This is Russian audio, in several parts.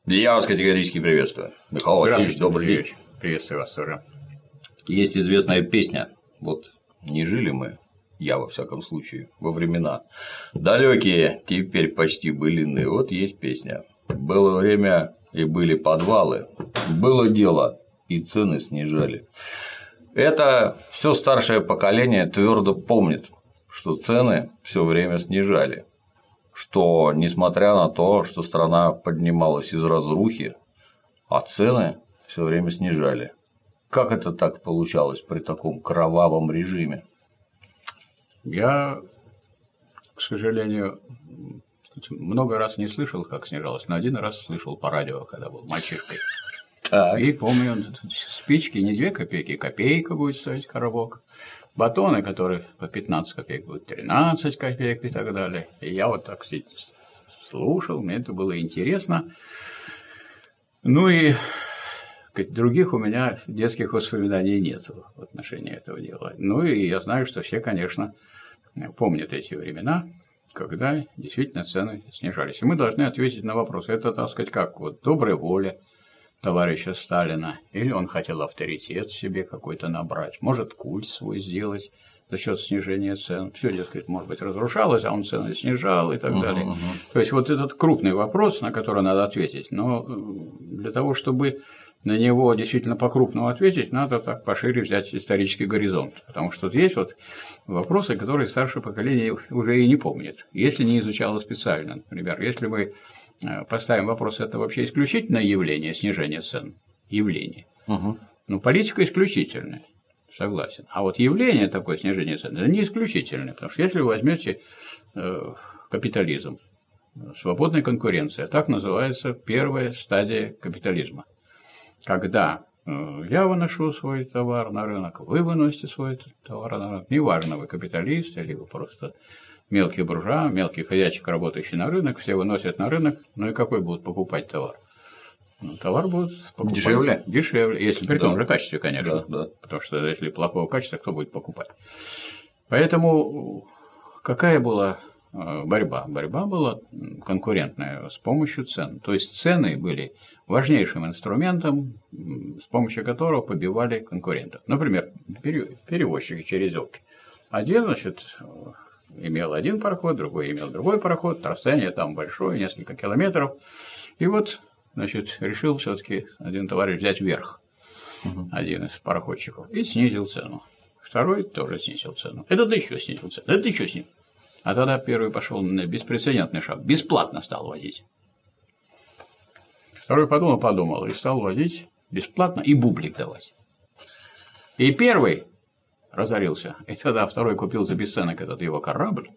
Я вас категорически приветствую. Михаил Васильевич, добрый день. Приветствую вас тоже. Есть известная песня, вот не жили мы, я во всяком случае, во времена далекие, теперь почти былинные. Вот есть песня. Было время и были подвалы, было дело и цены снижали. Это все старшее поколение твердо помнит, что цены все время снижали. Что, несмотря на то, что страна поднималась из разрухи, а цены все время снижали. Как это так получалось при таком кровавом режиме? Я, к сожалению, много раз не слышал, как снижалось, но один раз слышал по радио, когда был мальчишкой. И помню, спички не 2 копейки, копейка будет стоить коробок. Батоны, которые по 15 копеек, будут 13 копеек и так далее. И я вот так слушал, мне это было интересно. Ну и других у меня детских воспоминаний нет в отношении этого дела. Ну и я знаю, что все, конечно, помнят эти времена, когда действительно цены снижались. И мы должны ответить на вопрос. Это, так сказать, как вот добрая воля товарища Сталина, или он хотел авторитет себе какой-то набрать, может, культ свой сделать за счет снижения цен. Все, дескать, может быть, разрушалось, а он цены снижал и так далее. То есть, вот этот крупный вопрос, на который надо ответить, но для того, чтобы на него действительно по-крупному ответить, надо так пошире взять исторический горизонт. Потому что тут есть вот вопросы, которые старшее поколение уже и не помнит, если не изучало специально. Например, если мы поставим вопрос, это вообще исключительное явление снижения цен? Явление. Ну, политика исключительная, согласен. А вот явление такое снижение цен, это не исключительное. Потому что если вы возьмете капитализм, свободная конкуренция, так называется первая стадия капитализма. Когда я выношу свой товар на рынок, вы выносите свой товар на рынок, неважно, вы капиталист или вы просто мелкий буржуа, мелкий ходячик, работающий на рынок, все выносят на рынок, ну и какой будут покупать товар? Ну, товар будет покупать дешевле, если при том же качестве, конечно. Потому что если плохого качества, кто будет покупать? Поэтому какая была борьба? Борьба была конкурентная с помощью цен. То есть цены были важнейшим инструментом, с помощью которого побивали конкурентов. Например, перевозчики через Обь. Один, значит, имел один пароход, другой имел другой пароход, расстояние там большое, несколько километров. И вот, значит, решил все-таки один товарищ взять верх, один из пароходчиков, и снизил цену. Второй тоже снизил цену. Этот еще снизил цену. Этот еще снизил. А тогда первый пошел на беспрецедентный шаг. Бесплатно стал возить. Второй подумал и стал возить бесплатно и бублик давать. И первый разорился. И тогда второй купил за бесценок этот его корабль,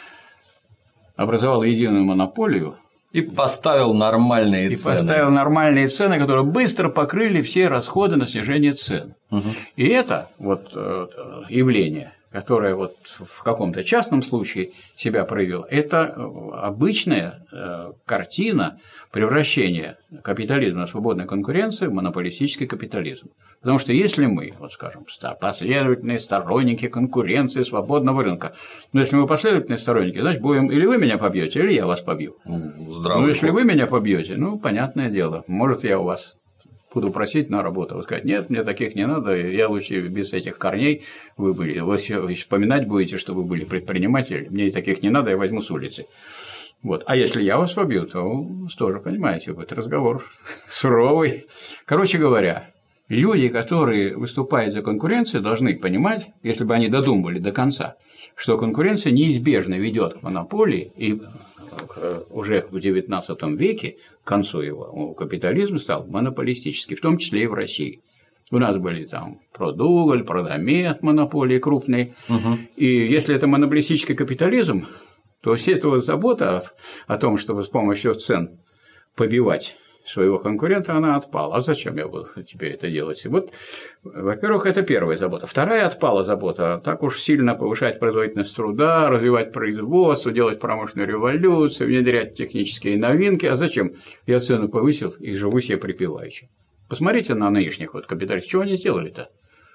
образовал единую монополию и поставил нормальные цены, которые быстро покрыли все расходы на снижение цен. И это вот явление, которое вот в каком-то частном случае себя проявило, это обычная картина превращения капитализма на свободной конкуренции в монополистический капитализм. Потому что если мы, вот скажем, последовательные сторонники конкуренции свободного рынка, но если мы последовательные сторонники, значит, будем или вы меня побьете, или я вас побью. Ну, если вы меня побьете, ну, понятное дело, может, я у вас буду просить на работу, вы сказать, нет, мне таких не надо, я лучше без этих корней вы были. Вы вспоминать будете, что вы были предприниматели, мне и таких не надо, я возьму с улицы. Вот. А если я вас побью, то тоже, понимаете, будет разговор суровый. Короче говоря, люди, которые выступают за конкуренцию, должны понимать, если бы они додумали до конца, что конкуренция неизбежно ведет к монополии, и уже в XIX веке, к концу его, капитализм стал монополистический, в том числе и в России. У нас были там Продуголь, Продомет, монополии крупные. И если это монополистический капитализм, то вся эта вот забота о том, чтобы с помощью цен побивать своего конкурента, она отпала. А зачем я буду теперь это делать? И вот, во-первых, это первая забота. Вторая отпала забота. Так уж сильно повышать производительность труда, развивать производство, делать промышленную революцию, внедрять технические новинки. А зачем? Я цену повысил и живу себе припеваючи. Посмотрите на нынешних вот капиталистов. Чего они сделали-то?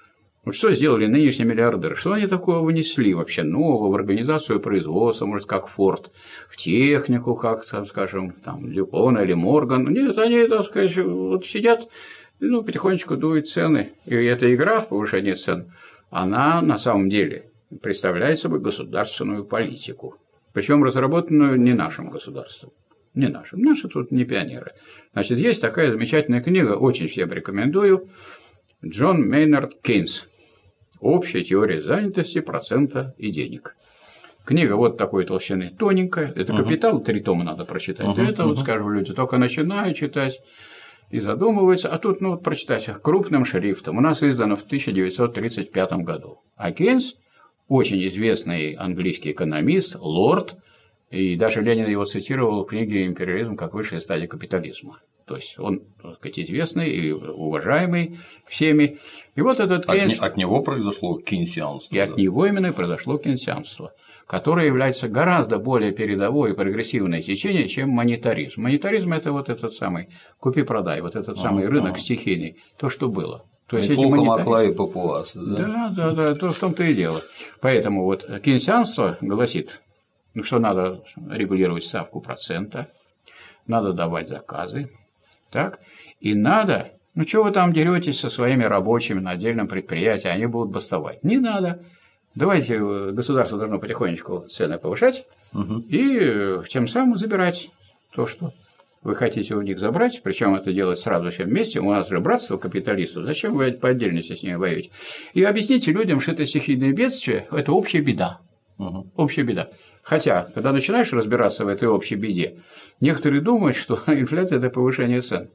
Вот что сделали нынешние миллиардеры? Что они такого внесли вообще нового в организацию производства, может, как Форд, в технику, как, там, скажем, там, Дюпон или Морган? Нет, они, так сказать, вот сидят, ну, потихонечку дуют цены. И эта игра в повышении цен, она на самом деле представляет собой государственную политику. Причем разработанную не нашим государством. Не нашим. Наши тут не пионеры. Значит, есть такая замечательная книга, очень всем рекомендую. Джон Мейнард Кейнс. «Общая теория занятости, процента и денег». Книга вот такой толщины, тоненькая. Это «Капитал», 3 тома надо прочитать. Это вот, скажем, люди только начинают читать и задумываются. А тут, ну, вот прочитать крупным шрифтом. У нас издано в 1935 году. А Кейнс, очень известный английский экономист, лорд, и даже Ленин его цитировал в книге «Империализм как высшая стадия капитализма». То есть он, так сказать, известный и уважаемый всеми. И вот этот Кейнс... От него произошло кейнсианство. И от него именно и произошло кейнсианство, которое является гораздо более передовое и прогрессивное течение, чем монетаризм. Монетаризм – это вот этот самый купи-продай, вот этот самый рынок стихийный, то, что было. То есть эти Махла и Папуасы. Да, то в том-то и дело. Поэтому вот кейнсианство гласит, что надо регулировать ставку процента, надо давать заказы, так, и надо, ну что вы там деретесь со своими рабочими на отдельном предприятии, они будут бастовать. Не надо. Давайте, государство должно потихонечку цены повышать и тем самым забирать то, что вы хотите у них забрать, причем это делать сразу всем вместе. У нас же братство капиталистов, зачем вы по отдельности с ними воюете? И объясните людям, что это стихийное бедствие, это общая беда. Общая беда. Хотя, когда начинаешь разбираться в этой общей беде, некоторые думают, что инфляция – это повышение цен.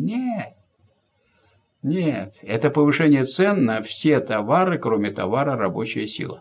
Нет, это повышение цен на все товары, кроме товара рабочая сила.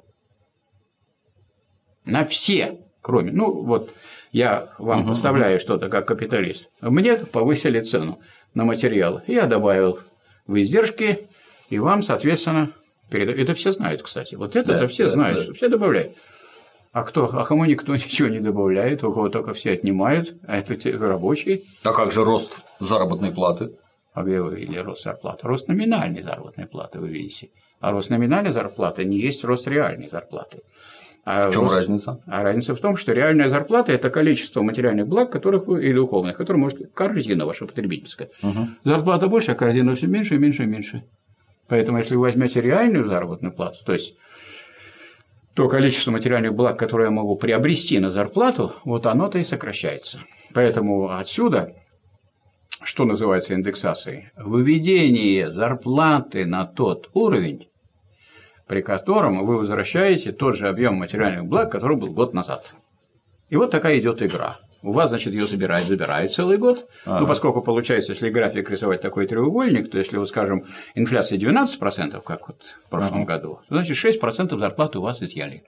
На все, кроме. Ну, вот я вам поставляю что-то как капиталист. Мне повысили цену на материалы. Я добавил в издержки, и вам, соответственно, это все знают, кстати. Вот это все знают, что все добавляют. А кому никто ничего не добавляет, у кого только все отнимают, а это те рабочие. А как же рост заработной платы? А где вы видели рост зарплаты? Рост номинальной заработной платы вы видите. А рост номинальной зарплаты не есть рост реальной зарплаты. В чем разница? А разница в том, что реальная зарплата – это количество материальных благ, которых вы, или духовных, которые можете, корзина ваша потребительская. Зарплата больше, а корзина все меньше и меньше и меньше. Поэтому, если вы возьмете реальную заработную плату, то есть то количество материальных благ, которое я могу приобрести на зарплату, вот оно-то и сокращается. Поэтому отсюда, что называется индексацией, выведение зарплаты на тот уровень, при котором вы возвращаете тот же объем материальных благ, который был год назад. И вот такая идет игра. У вас, значит, ее забирает целый год. Ну, поскольку получается, если график рисовать такой треугольник, то если, вот, скажем, инфляция 12%, как вот в прошлом году, то, значит, 6% зарплаты у вас изъяли.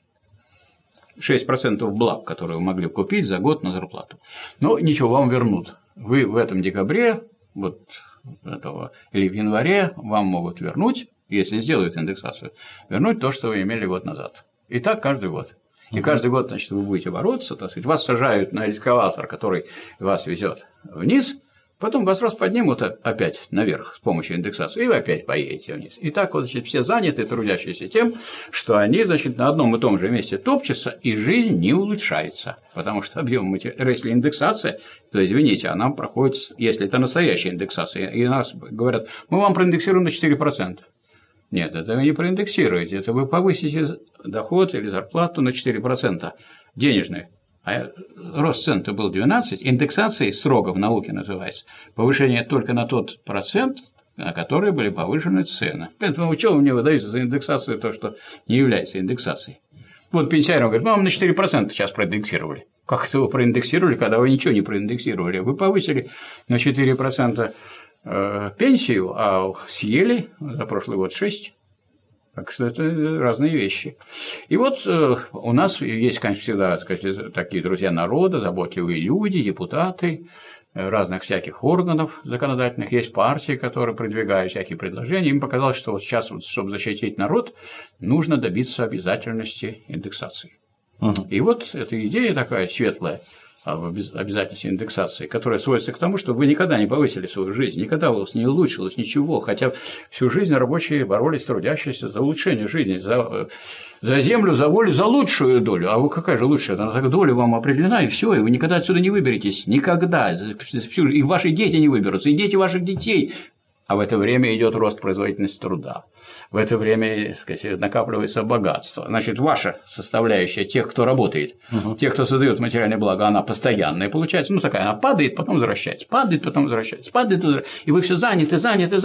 6% благ, которые вы могли купить за год на зарплату. Но ничего, вам вернут. Вы в этом декабре, вот этого, или в январе вам могут вернуть, если сделают индексацию, вернуть то, что вы имели год назад. И так каждый год. И каждый год, значит, вы будете бороться, так сказать, вас сажают на эскалатор, который вас везет вниз, потом вас раз поднимут опять наверх с помощью индексации, и вы опять поедете вниз. И так вот, значит, все заняты, трудящиеся тем, что они, значит, на одном и том же месте топчутся, и жизнь не улучшается. Потому что объем материала, если индексация, то, извините, она проходит, если это настоящая индексация, и нас говорят, мы вам проиндексируем на 4%. Нет, это вы не проиндексируете, это вы повысите доход или зарплату на 4% денежные. А рост цен-то был 12%, индексацией строго в науке называется, повышение только на тот процент, на который были повышены цены. Поэтому что вы мне выдаете за индексацию то, что не является индексацией? Вот пенсионерам говорят, мы вам на 4% сейчас проиндексировали. Как это вы проиндексировали, когда вы ничего не проиндексировали? Вы повысили на 4% пенсию, а съели за прошлый год 6%. Так что это разные вещи. И вот у нас есть, конечно, всегда, так сказать, такие друзья народа, заботливые люди, депутаты разных всяких органов законодательных, есть партии, которые продвигают всякие предложения. Им показалось, что вот сейчас, вот, чтобы защитить народ, нужно добиться обязательности индексации. И вот эта идея такая светлая об обязательности индексации, которая сводится к тому, что вы никогда не повысили свою жизнь, никогда у вас не улучшилось ничего, хотя всю жизнь рабочие боролись, трудящиеся за улучшение жизни, за землю, за волю, за лучшую долю. А вы какая же лучшая? Доля вам определена, и все, и вы никогда отсюда не выберетесь. Никогда. И ваши дети не выберутся, и дети ваших детей. А в это время идет рост производительности труда. В это время, так сказать, накапливается богатство. Значит, ваша составляющая тех, кто работает, тех, кто создает материальное благо, она постоянная получается. Ну, такая, она падает, потом возвращается, падает, потом возвращается, падает, и вы все заняты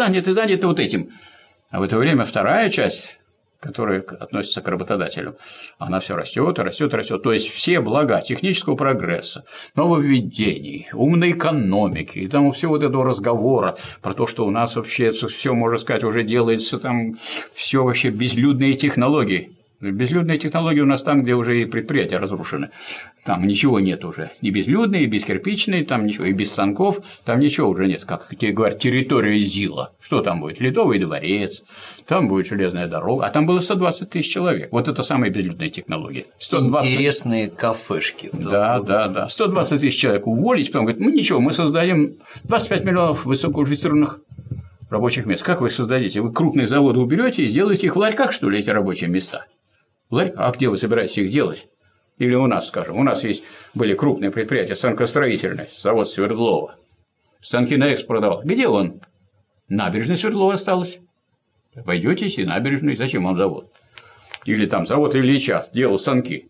вот этим. А в это время вторая часть, которая относится к работодателю, она все растет и растет и растет. То есть все блага технического прогресса, нововведений, умной экономики и там всего вот этого разговора про то, что у нас вообще все, можно сказать, уже делается там все вообще безлюдные технологии. Безлюдные технологии у нас там, где уже и предприятия разрушены. Там ничего нет уже. И безлюдные, и бескирпичные, там ничего, и без станков, там ничего уже нет. Как тебе говорят, территория ЗИЛа. Что там будет? Ледовый дворец, там будет железная дорога. А там было 120 тысяч человек. Вот это самые безлюдные технологии. 120... Интересные кафешки. Да. 120 тысяч человек уволить, потом говорит, ну ничего, мы создадим 25 миллионов высококвалифицированных рабочих мест. Как вы создадите? Вы крупные заводы уберете и сделаете их в ларьках, что ли, эти рабочие места? А где вы собираетесь их делать? Или у нас, скажем, у нас были крупные предприятия, станкостроительные, завод Свердлова. Станки на экспорт продавал. Где он? Набережная Свердлова осталась. Пойдёте и набережную, зачем вам завод? Или там завод Ильича делал станки.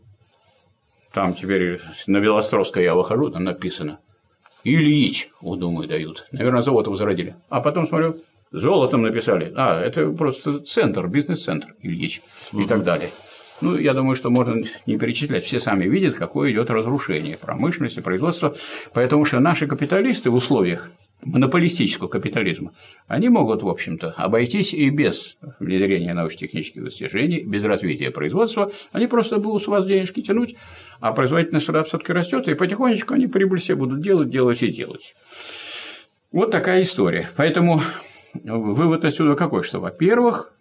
Там теперь на Белостровской я выхожу, там написано Ильич, думаю, дают. Наверное, завод возродили. А потом смотрю, золотом написали. Это просто центр, бизнес-центр Ильич и так далее. Ну, я думаю, что можно не перечислять. Все сами видят, какое идет разрушение промышленности, производства. Потому что наши капиталисты в условиях монополистического капитализма, они могут, в общем-то, обойтись и без внедрения научно-технических достижений, без развития производства. Они просто будут с вас денежки тянуть, а производительность труда все-таки растет, и потихонечку они прибыль себе будут делать. Вот такая история. Поэтому вывод отсюда какой? Что, во-первых,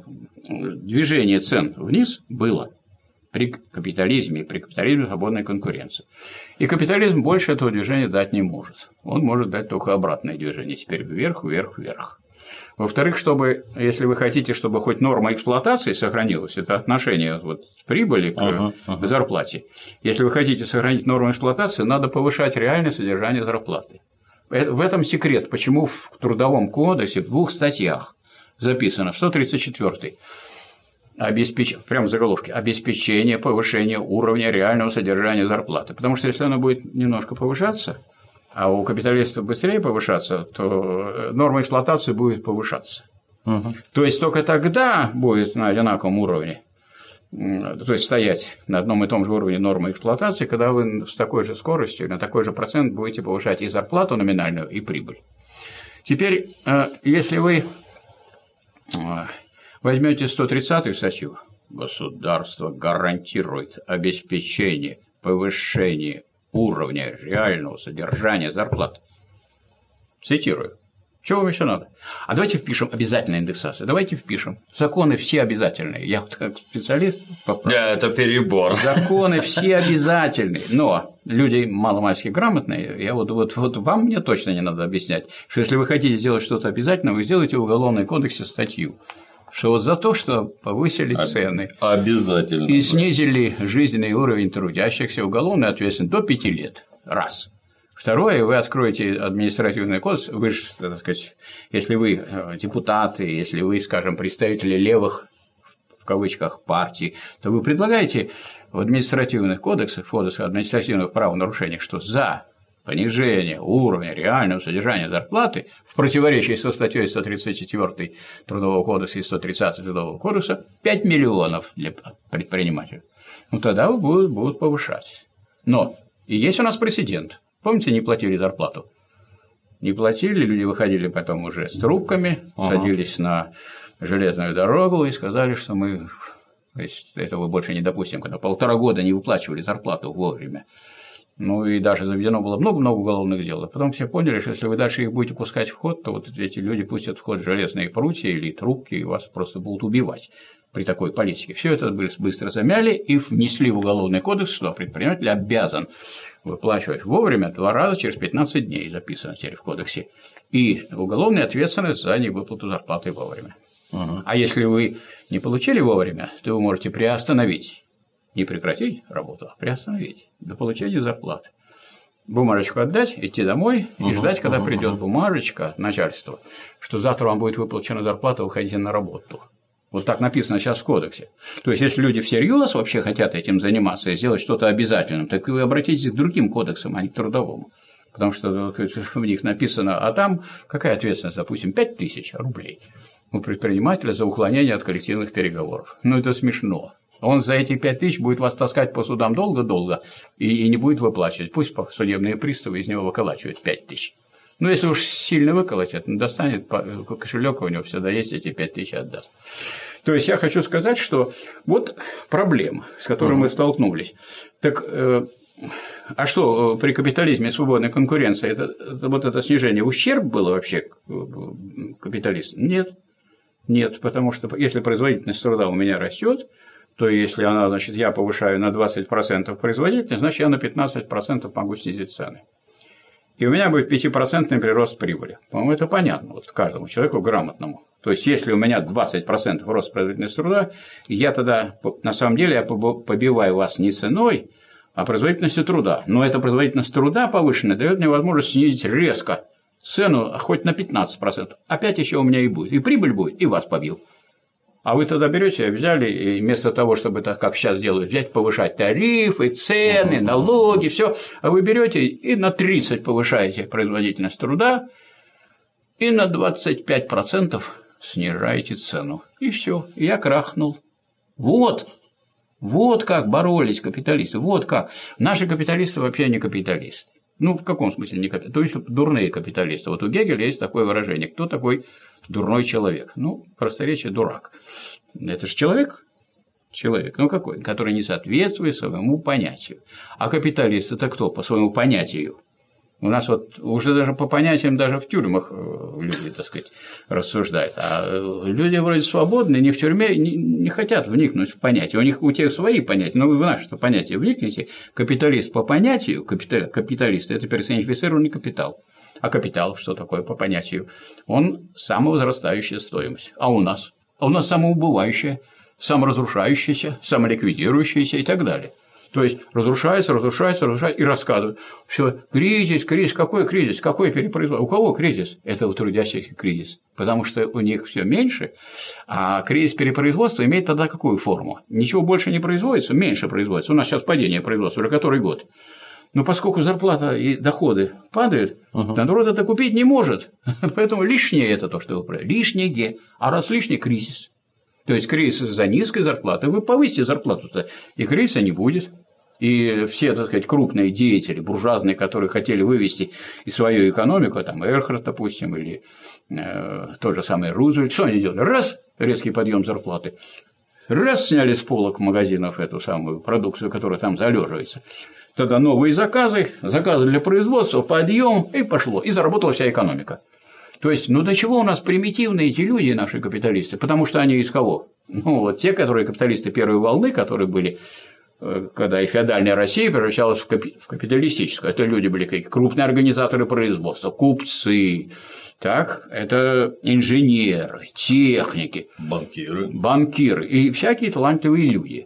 движение цен вниз было при капитализме свободной конкуренции. И капитализм больше этого движения дать не может. Он может дать только обратное движение. Теперь вверх, вверх, вверх. Во-вторых, если вы хотите, чтобы хоть норма эксплуатации сохранилась, это отношение прибыли к зарплате. Если вы хотите сохранить норму эксплуатации, надо повышать реальное содержание зарплаты. В этом секрет, почему в Трудовом кодексе в 2 статьях записано, в 134-й, прямо в заголовке, обеспечение повышения уровня реального содержания зарплаты. Потому что если оно будет немножко повышаться, а у капиталистов быстрее повышаться, то норма эксплуатации будет повышаться. То есть только тогда будет на одинаковом уровне, то есть стоять на одном и том же уровне нормы эксплуатации, когда вы с такой же скоростью, на такой же процент будете повышать и зарплату номинальную, и прибыль. Теперь, если вы возьмете 130-ю статью, государство гарантирует обеспечение повышения уровня реального содержания зарплат. Цитирую. Чего вам еще надо? А давайте впишем обязательную индексацию. Давайте впишем. Законы все обязательные. Я как специалист это перебор. Законы все обязательные. Но люди маломальски грамотные, я вот вам мне точно не надо объяснять, что если вы хотите сделать что-то обязательное, вы сделаете в Уголовном кодексе статью, что за то, что повысили цены обязательно, и снизили жизненный уровень трудящихся, уголовная ответственность до 5 лет. Раз. Второе, вы откроете административный кодекс, вы же, так сказать, если вы депутаты, если вы, скажем, представители левых, в кавычках, партий, то вы предлагаете в административных кодексах, в кодексах административных правонарушений, что за понижение уровня реального содержания зарплаты в противоречии со статьей 134 Трудового кодекса и 130 Трудового кодекса 5 миллионов для предпринимателей. Ну, тогда будут повышать. Но и есть у нас прецедент. Помните, не платили зарплату? Не платили, люди выходили потом уже с трубками, садились на железную дорогу и сказали, что мы этого больше не допустим, когда 1,5 года не выплачивали зарплату вовремя. Ну и даже заведено было много-много уголовных дел. А потом все поняли, что если вы дальше их будете пускать в ход, то вот эти люди пустят в ход железные прутья или трубки, и вас просто будут убивать. при такой политике. Все это быстро замяли и внесли в Уголовный кодекс, что предприниматель обязан выплачивать вовремя 2 раза через 15 дней, записано теперь в кодексе, и уголовная ответственность за невыплату зарплаты вовремя. А если вы не получили вовремя, то вы можете приостановить, не прекратить работу, а приостановить до получения зарплаты. Бумажечку отдать, идти домой и ждать, когда придет бумажечка от начальства, что завтра вам будет выплачена зарплата, выходите на работу. Вот так написано сейчас в кодексе. То есть, если люди всерьез вообще хотят этим заниматься и сделать что-то обязательным, так вы обратитесь к другим кодексам, а не к трудовому. Потому что в них написано, а там какая ответственность, допустим, 5000 рублей у предпринимателя за уклонение от коллективных переговоров. Ну, это смешно. Он за эти 5000 будет вас таскать по судам долго-долго и не будет выплачивать. Пусть судебные приставы из него выколачивают 5000. Ну, если уж сильно выколотят, достанет кошелек, у него всегда есть, эти 5000 отдаст. То есть, я хочу сказать, что вот проблема, с которой мы столкнулись. Так, а что при капитализме и свободной конкуренции, вот это снижение ущерб было вообще капиталистам? Нет. Нет, потому что если производительность труда у меня растет, то если она, значит, я повышаю на 20% производительность, значит, я на 15% могу снизить цены. И у меня будет 5% прирост прибыли. По-моему, это понятно вот каждому человеку грамотному. То есть, если у меня 20% рост производительности труда, я тогда, на самом деле, я побиваю вас не ценой, а производительностью труда. Но эта производительность труда повышенная дает мне возможность снизить резко цену хоть на 15%. Опять еще у меня и будет. И прибыль будет, и вас побил. А вы тогда берете, взяли, и вместо того, чтобы так, как сейчас делают, взять, повышать тарифы, цены, налоги, все, а вы берете и на 30% повышаете производительность труда, и на 25% снижаете цену. И все, я крахнул. Вот как боролись капиталисты. Вот как. Наши капиталисты вообще не капиталисты. Ну, в каком смысле не капиталисты? То есть, дурные капиталисты. Вот у Гегеля есть такое выражение. Кто такой дурной человек? Ну, просторечие дурак. Это же человек. Человек. Ну, какой? Который не соответствует своему понятию. А капиталист – это кто по своему понятию? У нас вот уже даже по понятиям даже в тюрьмах люди, так сказать, рассуждают. А люди вроде свободные, не в тюрьме, не хотят вникнуть в понятие. У тех свои понятия, но вы в наше понятие вникнете. Капиталист по понятию, капиталист – это персонифицированный капитал. А капитал что такое по понятию? Он самовозрастающая стоимость. А у нас? А у нас самоубывающая, саморазрушающаяся, самоликвидирующаяся и так далее. То есть разрушается и рассказывают. Все, кризис, какой кризис, какой перепроизводство? У кого кризис? Это у трудящихся кризис, потому что у них все меньше, а кризис перепроизводства имеет тогда какую форму? Ничего больше не производится, меньше производится. У нас сейчас падение производства, уже который год. Но поскольку зарплата и доходы падают, народ это купить не может. Поэтому лишнее это то, что вы правильно. Лишнее где? А раз лишнее – кризис. То есть кризис из-за низкой зарплаты, вы повысите зарплату-то, и кризиса не будет. И все, так сказать, крупные деятели, буржуазные, которые хотели вывести и свою экономику, там Эрхард, допустим, или тот же самый Рузвельт, что они делали? Раз – резкий подъем зарплаты, раз – сняли с полок магазинов эту самую продукцию, которая там залеживается. Тогда новые заказы для производства, подъем, и пошло, и заработала вся экономика. То есть, ну до чего у нас примитивные эти люди, наши капиталисты, потому что они из кого? Ну, вот те, которые капиталисты первой волны, которые были, когда и феодальная Россия превращалась в капиталистическую, это люди были какие-то крупные организаторы производства, купцы, так, это инженеры, техники, банкиры и всякие талантливые люди.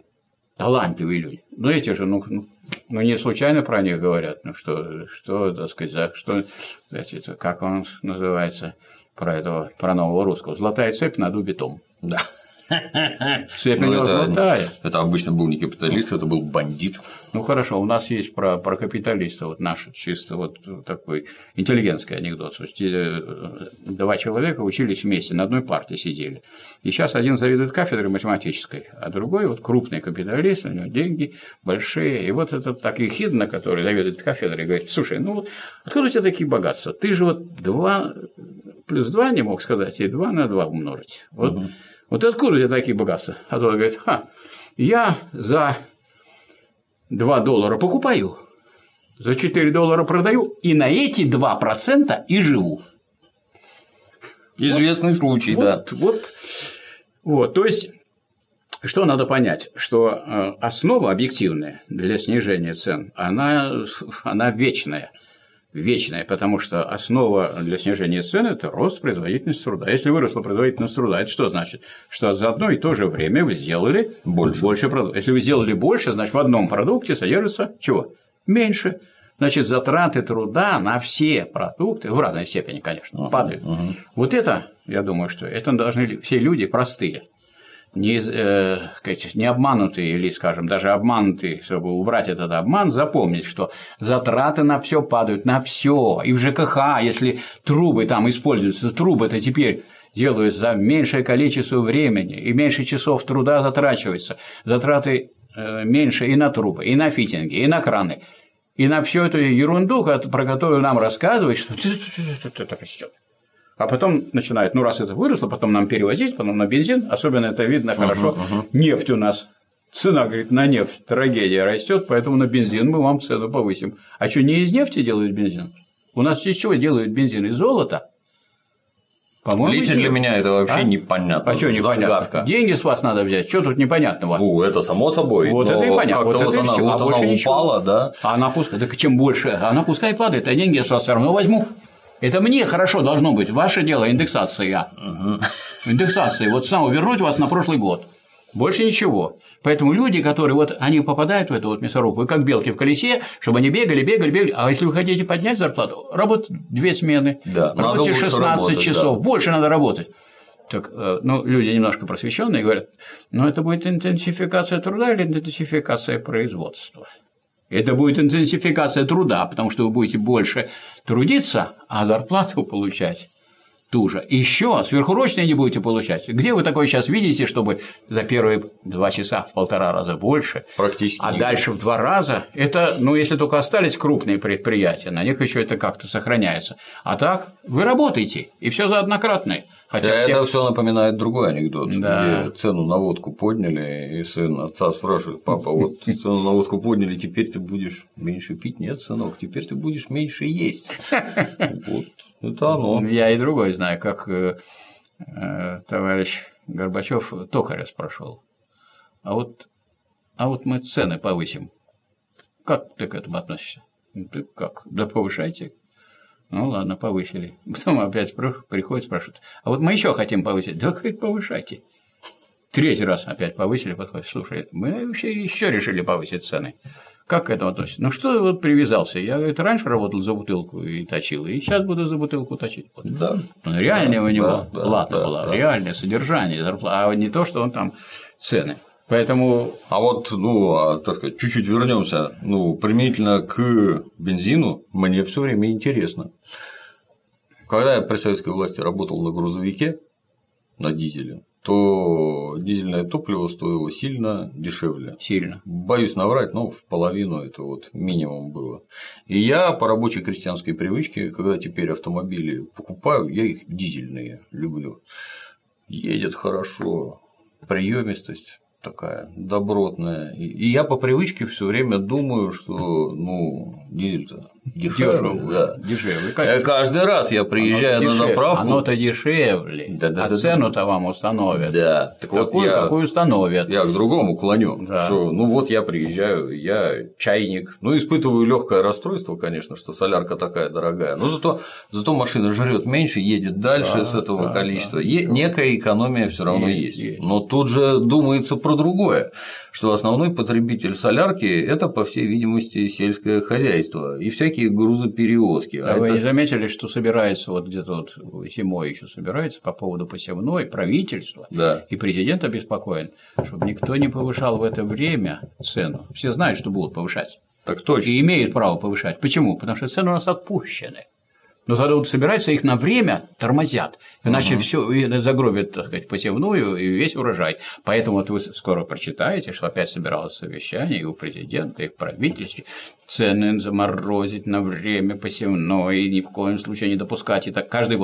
Но эти же, ну не случайно про них говорят, ну что, так сказать, значит, как он называется, про нового русского, золотая цепь на дубе том. Да. Цепь у него золотая. Это обычно был не капиталист, это был бандит. Ну хорошо, у нас есть про капиталиста, вот наш чисто вот такой интеллигентский анекдот. То есть 2 человека учились вместе, на одной парте сидели. И сейчас один заведует кафедрой математической, а другой вот крупный капиталист, у него деньги большие. И вот этот так ехидно, который заведует кафедрой, говорит: слушай, ну вот откуда у тебя такие богатства? Ты же вот 2 плюс 2 не мог сказать, и 2 на 2 умножить. Вот откуда у тебя такие богатства? А тот говорит: я за $2 покупаю, за $4 продаю, и на эти 2% и живу. Известный случай, да. Вот. То есть, Что надо понять? Что основа объективная для снижения цен, она вечная. Вечная, потому что основа для снижения цен – это рост производительности труда. Если выросла производительность труда, это что значит? Что за одно и то же время вы сделали больше продуктов. Если вы сделали больше, значит, в одном продукте содержится чего? Меньше. Значит, затраты труда на все продукты, в разной степени, конечно, падают. Вот это, я думаю, что это должны все люди простые. Не обманутые или, скажем, даже обманутые, чтобы убрать этот обман, запомнить, что затраты на все падают, на все. И в ЖКХ, если трубы там используются, трубы-то теперь делают за меньшее количество времени, и меньше часов труда затрачивается. Затраты меньше и на трубы, и на фитинги, и на краны, и на всю эту ерунду, про которую нам рассказывают, что это растет. А потом начинают, раз это выросло, потом нам перевозить, потом на бензин, особенно это видно хорошо. Нефть у нас, цена, говорит, на нефть трагедия растет, поэтому на бензин мы вам цену повысим. А что, не из нефти делают бензин? У нас из чего делают бензин? Из золота? По-моему, лично для меня это вообще непонятно. А что непонятно? Деньги с вас надо взять, что тут непонятного? Это само собой. Вот это и понятно. Вот это все. Вот она упала, да. А она пускай, так чем больше, она пускай падает, а деньги я с вас все равно возьму. Это мне хорошо должно быть. Ваше дело индексация. Индексация. Вот снова вернуть вас на прошлый год. Больше ничего. Поэтому люди, которые они попадают в эту вот мясорубку, вы как белки в колесе, чтобы они бегали. А если вы хотите поднять зарплату, работать 2 смены, работайте 16 часов, больше надо работать. Так, люди немножко просвещенные говорят, это будет интенсификация труда или интенсификация производства? Это будет интенсификация труда, потому что вы будете больше трудиться, а зарплату получать ту же. Еще сверхурочные не будете получать. Где вы такое сейчас видите, чтобы за первые 2 часа в 1,5 раза больше, практически а дальше в 2 раза? Это, если только остались крупные предприятия, на них еще это как-то сохраняется. А так вы работаете, и все за однократные. Хотя это все напоминает другой анекдот, где цену на водку подняли, и сын отца спрашивает: папа, вот цену на водку подняли, теперь ты будешь меньше пить? Нет, сынок, теперь ты будешь меньше есть. Вот это оно. Я и другой знаю, как товарищ Горбачев Токаря спрашивал: а вот мы цены повысим, как ты к этому относишься? Ты как? Да повышайте. Ладно, повысили. Потом опять приходит, спрашивает: а вот мы еще хотим повысить. Да, говорит, повышайте. 3-й раз опять повысили, подходит: слушай, мы вообще еще решили повысить цены. Как к этому относится? Что привязался? Я, говорит, раньше работал за бутылку и точил, и сейчас буду за бутылку точить. Да. Реальная у него плата была, реальное содержание, зарплата, а не то, что он там цены. Поэтому… так сказать, чуть-чуть вернемся, применительно к бензину, мне все время интересно. Когда я при советской власти работал на грузовике, на дизеле, то дизельное топливо стоило сильно дешевле. Сильно. Боюсь наврать, но в половину это минимум было. И я по рабочей крестьянской привычке, когда теперь автомобили покупаю, я их дизельные люблю. Едет хорошо, приемистость такая добротная. И я по привычке все время думаю, что дизель-то дешевле. Дешевле. Каждый раз я приезжаю на заправку. Оно-то дешевле, цену-то вам установят. Да. Какую установят. Я к другому клоню. Да. Что, я приезжаю, я чайник. Испытываю легкое расстройство, конечно, что солярка такая дорогая. Но зато машина жрет меньше, едет дальше с этого количества. Некая экономия все равно есть. Но тут же думается про другое, что основной потребитель солярки – это, по всей видимости, сельское хозяйство и всякие грузоперевозки. А вы не заметили, что собирается где-то зимой еще собирается по поводу посевной правительство, и президент обеспокоен, чтобы никто не повышал в это время цену. Все знают, что будут повышать. Так точно. И имеют право повышать. Почему? Потому что цены у нас отпущены. Но тогда собираются, их на время тормозят, иначе все загробят, так сказать, посевную и весь урожай. Поэтому вы скоро прочитаете, что опять собиралось совещание и у президента, и в правительстве, цены заморозить на время посевной, ни в коем случае не допускать. И так каждый год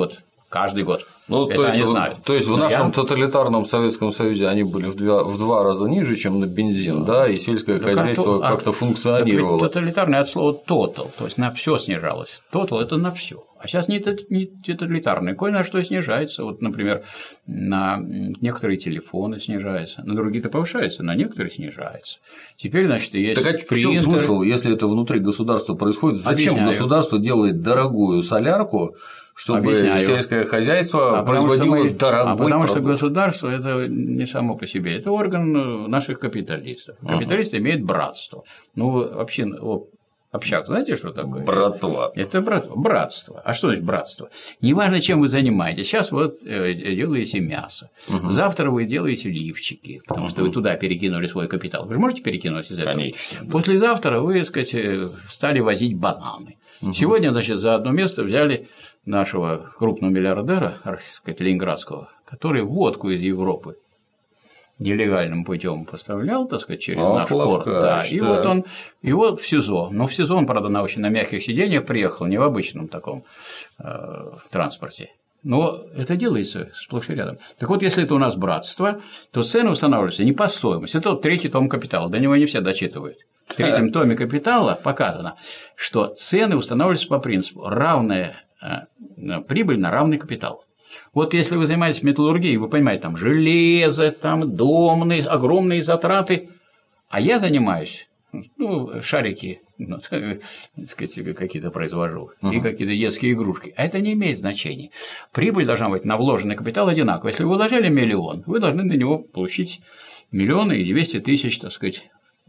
Каждый год. Ну, это они знают. То есть в нашем тоталитарном Советском Союзе они были в 2 раза ниже, чем на бензин, да, и сельское хозяйство как-то функционировало. Тоталитарное от слова total, то есть на все снижалось. Total – это на все. А сейчас не тоталитарное, кое-на что снижается. Вот, например, на некоторые телефоны снижается, на другие-то повышается, на некоторые снижается. Теперь, значит, есть так в чем смысл, если это внутри государства происходит? Зачем государство делает дорогую солярку, чтобы сельское хозяйство производило дорогой продукт? Потому что государство – это не само по себе, это орган наших капиталистов. Капиталисты имеют братство. Ну, вообще, общак, знаете, что такое? Братва. Это братство. А что значит братство? Неважно, чем вы занимаетесь. Сейчас вот делаете мясо. Завтра вы делаете лифчики, потому что вы туда перекинули свой капитал. Вы же можете перекинуть из этого? Конечно. Послезавтра вы, так сказать, стали возить бананы. Сегодня, значит, за одно место взяли нашего крупного миллиардера, так сказать, ленинградского, который водку из Европы нелегальным путем поставлял, так сказать, через наш порт. Да. И вот он его в СИЗО. Но в СИЗО он, правда, на мягких сиденьях приехал, не в обычном таком транспорте. Но это делается сплошь и рядом. Так вот, если это у нас братство, то цены устанавливаются не по стоимости. Это вот 3-й том «Капитала», до него не все дочитывают. В 3-м томе «Капитала» показано, что цены устанавливаются по принципу равная прибыль на равный капитал. Вот если вы занимаетесь металлургией, вы понимаете, там железо, там домные, огромные затраты, а я занимаюсь, шарики, так сказать, какие-то произвожу, и какие-то детские игрушки, а это не имеет значения. Прибыль должна быть на вложенный капитал одинаково. Если вы вложили 1 миллион, вы должны на него получить 1 200 000, так сказать,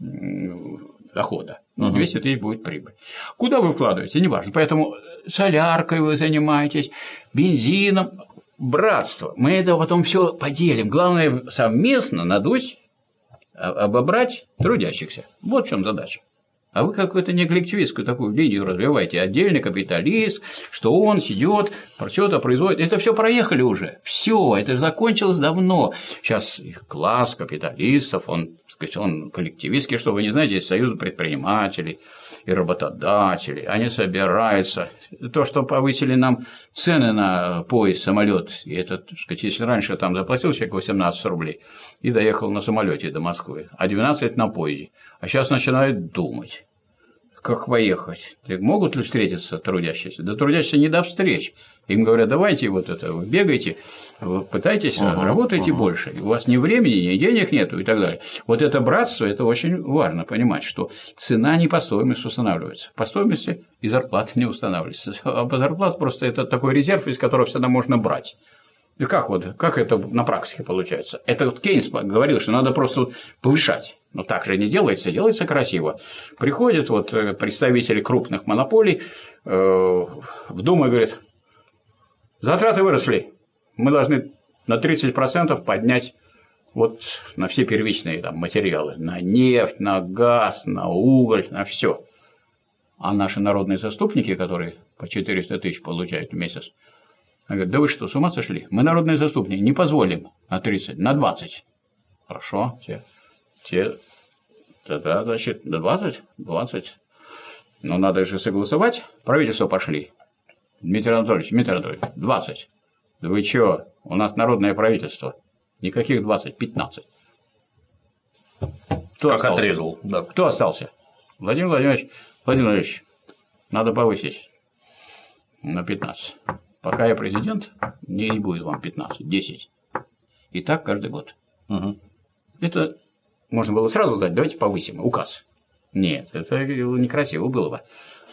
дохода. 200 000 будет прибыль. Куда вы вкладываете, неважно. Поэтому соляркой вы занимаетесь, бензином, братство. Мы это потом все поделим. Главное совместно надуть, обобрать трудящихся. Вот в чем задача. А вы какую-то не коллективистскую такую линию развиваете, отдельный капиталист, что он сидит, что-то производит. Это все проехали уже. Все, это закончилось давно. Сейчас их класс капиталистов, он коллективистский, что вы не знаете, есть союзы предпринимателей и работодателей. Они собираются. То, что повысили нам цены на поезд, самолет, и это, так сказать, если раньше там заплатил человек 18 рублей и доехал на самолете до Москвы, а 12 на поезде, а сейчас начинают думать, как поехать. Могут ли встретиться трудящиеся? Да трудящиеся не до встреч. Им говорят, давайте вот это, вы бегаете, вы пытайтесь, работайте больше. У вас ни времени, ни денег нету и так далее. Вот это братство, это очень важно понимать, что цена не по стоимости устанавливается. По стоимости и зарплата не устанавливается. А по зарплате просто это такой резерв, из которого всегда можно брать. И как это на практике получается? Это вот Кейнс говорил, что надо просто повышать. Но так же не делается, делается красиво. Приходят вот представители крупных монополий в Думу и говорят, затраты выросли, мы должны на 30% поднять вот на все первичные там материалы, на нефть, на газ, на уголь, на все. А наши народные заступники, которые по 400 000 получают в месяц, они говорят, да вы что, с ума сошли? Мы народные заступники, не позволим на 30, на 20. Хорошо, тогда, значит, на 20. Но надо же согласовать. Правительство пошли. Дмитрий Анатольевич, 20. Да вы чё? У нас народное правительство. Никаких 20, 15. Кто как остался? Отрезал. Да. Кто остался? Владимир Владимирович, надо повысить на 15. Пока я президент, не будет вам 15, 10. И так каждый год. Это можно было сразу дать, давайте повысим, указ. Нет, это некрасиво было бы.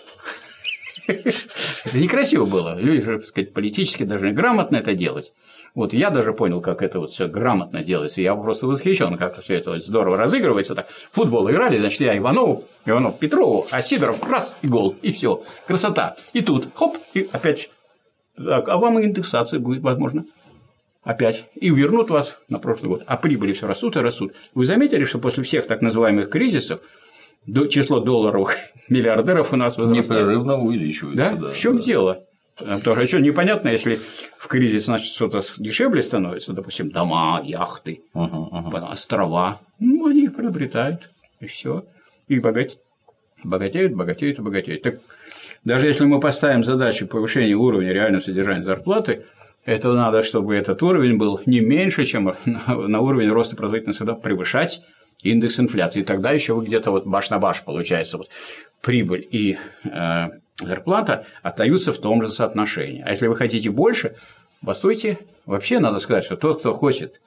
Это некрасиво было. Люди же, так сказать, политически должны грамотно это делать. Вот я даже понял, как это вот все грамотно делается. Я просто восхищен, как все это вот здорово разыгрывается. Так, в футбол играли, значит, я Иванов Петрову, а Сидоров раз и гол, и все. Красота. И тут хоп, и опять. Так, а вам и индексация будет, возможно. Опять. И вернут вас на прошлый год. А прибыли все растут и растут. Вы заметили, что после всех так называемых кризисов число долларовых миллиардеров у нас возрастает? Непрерывно увеличивается. Да? В чем дело? Потому что еще непонятно, если в кризис, значит, что-то дешевле становится, допустим, дома, яхты, острова, они их приобретают, и все. И богатеют. Так даже если мы поставим задачу повышения уровня реального содержания зарплаты, Это надо, чтобы этот уровень был не меньше, чем на уровень роста производительности труда превышать индекс инфляции. И тогда еще вы где-то вот баш на баш получается. Вот прибыль и зарплата остаются в том же соотношении. А если вы хотите больше, бастуйте. Вообще надо сказать, что тот, кто хочет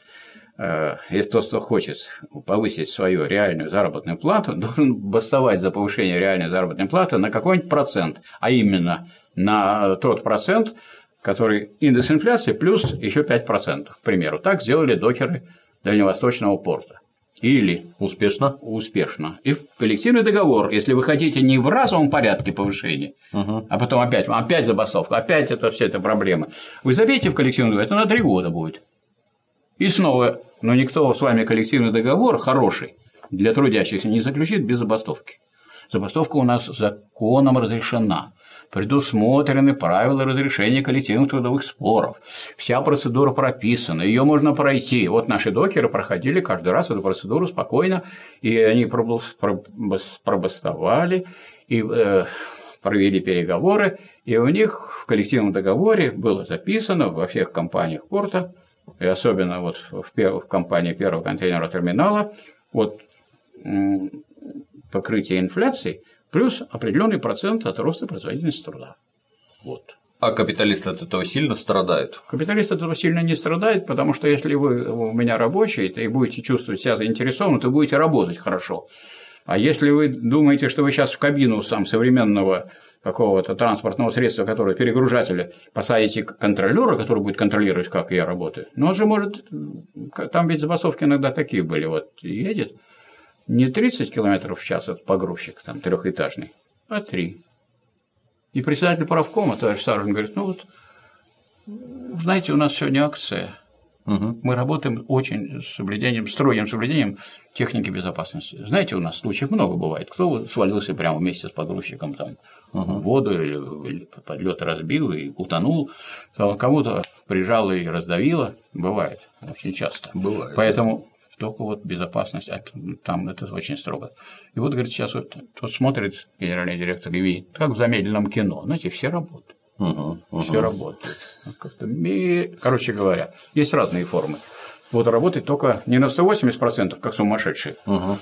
повысить свою реальную заработную плату, должен бастовать за повышение реальной заработной платы на какой-нибудь процент, а именно на тот процент, который индекс инфляции плюс еще 5%, к примеру. Так сделали докеры Дальневосточного порта. Или успешно. И в коллективный договор, если вы хотите не в разовом порядке повышения, а потом опять забастовка, опять это все это проблемы, вы забейте в коллективный договор, это на 3 года будет. И снова, но никто с вами коллективный договор хороший для трудящихся не заключит без забастовки. Забастовка у нас законом разрешена. Предусмотрены правила разрешения коллективных трудовых споров. Вся процедура прописана, ее можно пройти. Вот наши докеры проходили каждый раз эту процедуру спокойно, и они пробастовали, и провели переговоры, и у них в коллективном договоре было записано во всех компаниях порта, и особенно вот в компании первого контейнерного терминала, вот покрытие инфляции плюс определенный процент от роста производительности труда. Вот. А капиталисты от этого сильно страдают? Капиталист от этого сильно не страдает, потому что если вы у меня рабочий и будете чувствовать себя заинтересованным, то будете работать хорошо. А если вы думаете, что вы сейчас в кабину современного какого-то транспортного средства, которое перегружателя, посадите контролера, который будет контролировать, как я работаю, но он же может, там ведь забастовки иногда такие были, вот едет не 30 км в час этот погрузчик, там трехэтажный, а 3. И председатель правкома, товарищ Саржин, говорит, ну вот, знаете, у нас сегодня акция, мы работаем очень строгим соблюдением техники безопасности. Знаете, у нас случаев много бывает. Кто свалился прямо вместе с погрузчиком там, в воду или под лед разбил и утонул, кому-то прижало и раздавило. Бывает, очень часто. Бывает. Поэтому только вот безопасность, там это очень строго. И вот, говорит, сейчас вот смотрит генеральный директор и видит, как в замедленном кино, знаете, все работают. Все работает. Короче говоря, есть разные формы. Вот работать только не на 180%, как сумасшедшие.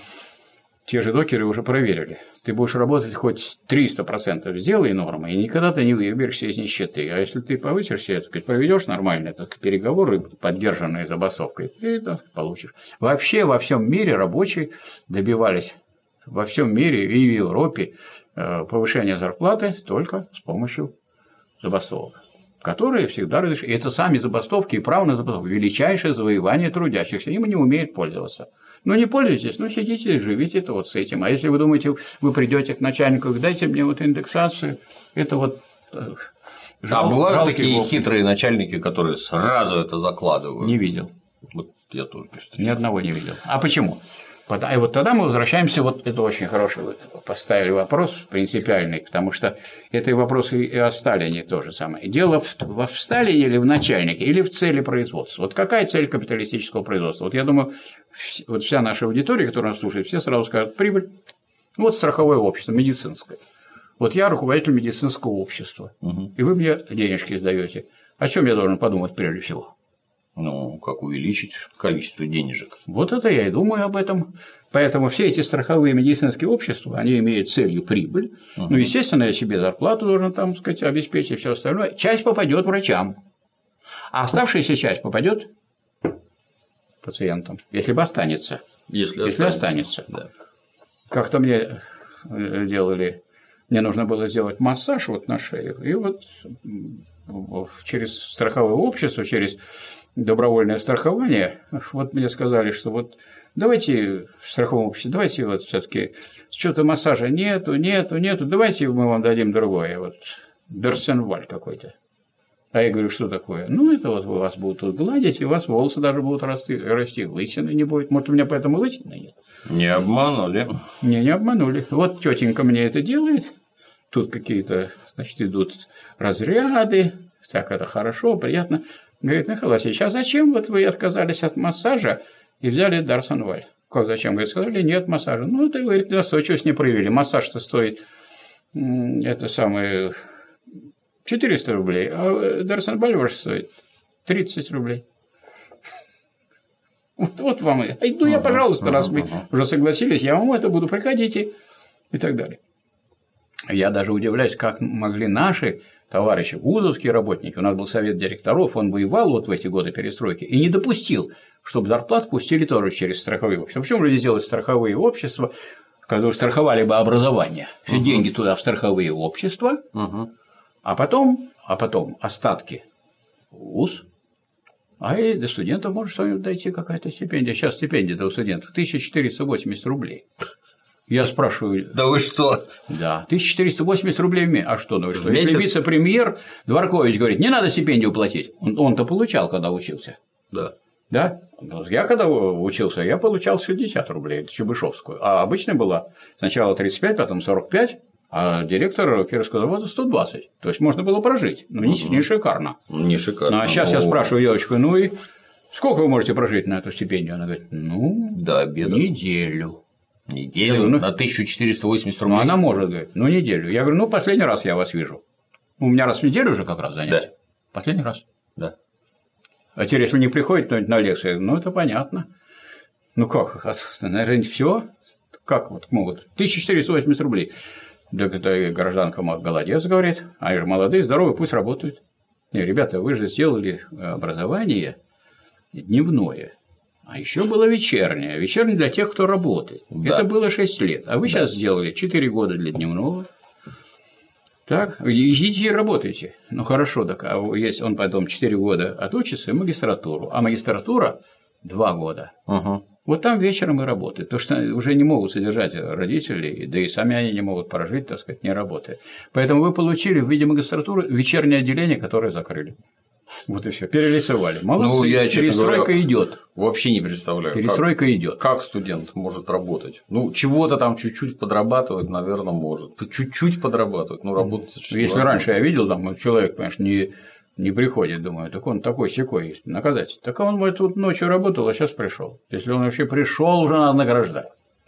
Те же докеры уже проверили. Ты будешь работать хоть 300%, сделай нормы, и никогда ты не выберешься из нищеты. А если ты повысишься, так сказать, проведешь нормально переговоры, поддержанные забастовкой, ты это получишь. Вообще во всем мире рабочие добивались, во всем мире и в Европе повышения зарплаты только с помощью забастовок, которые всегда разрешены. И это сами забастовки и право на забастовку – величайшее завоевание трудящихся. Им не умеют пользоваться. Ну, не пользуйтесь, ну, сидите и живите это вот с этим. А если вы думаете, вы придете к начальнику, дайте мне вот индексацию, это вот… бывают такие хитрые начальники, которые сразу это закладывают? Не видел. Вот я тоже. Ни одного не видел. А почему? И вот тогда мы возвращаемся, вот это очень хороший, вы поставили вопрос принципиальный, потому что это и вопросы и о Сталине то же самое. Дело в Сталине или в начальнике, или в цели производства. Вот какая цель капиталистического производства? Вот я думаю, вот вся наша аудитория, которая нас слушает, все сразу скажут: прибыль. Вот страховое общество, медицинское. Вот я руководитель медицинского общества, и вы мне денежки сдаете. О чем я должен подумать прежде всего? Ну, как увеличить количество денежек. Вот это я и думаю об этом. Поэтому все эти страховые медицинские общества, они имеют целью прибыль. Ну, естественно, я себе зарплату должен, там, сказать, обеспечить, все остальное. Часть попадет врачам, а оставшаяся часть попадет пациентам, если бы останется. Если останется. Да. Как-то мне нужно было сделать массаж вот на шею, и вот через страховое общество, через добровольное страхование, вот мне сказали, что вот давайте в страховом обществе, давайте вот все-таки что-то массажа нету, давайте мы вам дадим другое, вот Берсенваль какой-то. А я говорю, что такое? Ну, это вот вас будут гладить, и у вас волосы даже будут расти, лысины не будет. Может, у меня поэтому лысины нет? Не обманули. Не обманули. Вот тетенька мне это делает, тут какие-то, значит, идут разряды, так это хорошо, приятно. Говорит: Михаил Васильевич, а зачем вот вы отказались от массажа и взяли Дарсонваль? Как зачем? Говорит, сказали, нет массажа. Ну, это, говорит, настойчивость не проявили. Массаж-то стоит, это самое, 400 рублей, а Дарсонваль ваш стоит 30 рублей. Вот вам и. Ну, я, пожалуйста, раз вы уже согласились, я вам это буду, приходите. И так далее. Я даже удивляюсь, как могли наши товарищи, вузовские работники, у нас был совет директоров, он воевал вот в эти годы перестройки и не допустил, чтобы зарплату пустили тоже через страховые общества. Почему люди делают страховые общества, когда страховали бы образование? Все деньги туда в страховые общества, а потом остатки в вуз. А и до студентов может что-нибудь дойти, какая-то стипендия. Сейчас стипендия у студентов 1480 рублей. Я спрашиваю. Да вы что? Да, 1480 рублей в месяц. А что, ну вы что? Если вице-премьер Дворкович говорит, не надо стипендию платить. Он-то получал, когда учился. Да. Да? Я когда учился, я получал 60 рублей, Чебышевскую. А обычно была сначала 35, потом 45. А директор Кировского завода 120. То есть можно было прожить. Но не шикарно. Не шикарно. Ну, а сейчас я спрашиваю девочку, ну и сколько вы можете прожить на эту стипендию? Она говорит, ну, до обеда. Неделю. Неделю? На 1480 рублей? Ну, она может, говорит, ну, неделю. Я говорю, ну, последний раз я вас вижу. У меня раз в неделю уже как раз занятие. Да. Последний раз. Да. А теперь, если не приходит кто-нибудь на лекции, ну, это понятно. Ну, как? Наверное, все. Как вот могут? 1480 рублей. Да, это гражданка голодец, говорит, они же молодые, здоровые, пусть работают. Не, ребята, вы же сделали образование дневное, а еще было вечернее. Вечернее для тех, кто работает. Да. Это было 6 лет, а вы сейчас сделали 4 года для дневного. Так, идите и работайте. Ну хорошо, так, а если он потом 4 года отучится, магистратуру, а магистратура 2 года. Вот там вечером и работают, потому что уже не могут содержать родителей, да и сами они не могут прожить, так сказать, не работая. Поэтому вы получили в виде магистратуры вечернее отделение, которое закрыли. Вот и все, перелицевали. Молодцы, ну, я, перестройка идет. Вообще не представляю. Перестройка идет. Как студент может работать? Ну, чего-то там чуть-чуть подрабатывать, наверное, может. Чуть-чуть подрабатывать, но работать. Если раньше я видел, там человек, конечно, не приходит, думаю, так он такой-сякой наказать. Так он тут ночью работал, а сейчас пришел. Если он вообще пришел, уже надо награждать.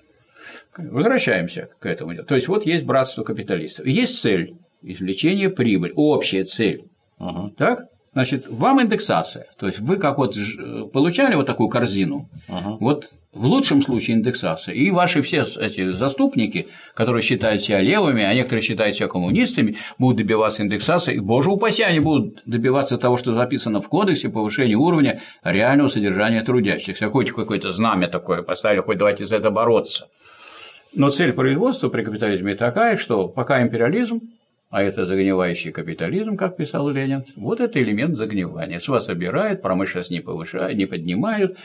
Возвращаемся к этому. То есть вот есть братство капиталистов. Есть цель извлечения прибыли, общая цель. Так? Значит, вам индексация. То есть вы как вот получали вот такую корзину, вот в лучшем случае индексация. И ваши все эти заступники, которые считают себя левыми, а некоторые считают себя коммунистами, будут добиваться индексации. И, боже упаси, они будут добиваться того, что записано в кодексе, повышения уровня реального содержания трудящихся. Хоть какое-то знамя такое поставили, хоть давайте за это бороться. Но цель производства при капитализме такая, что пока империализм, а это загнивающий капитализм, как писал Ленин, вот это элемент загнивания. С вас собирают, промышленность не повышают, не поднимают,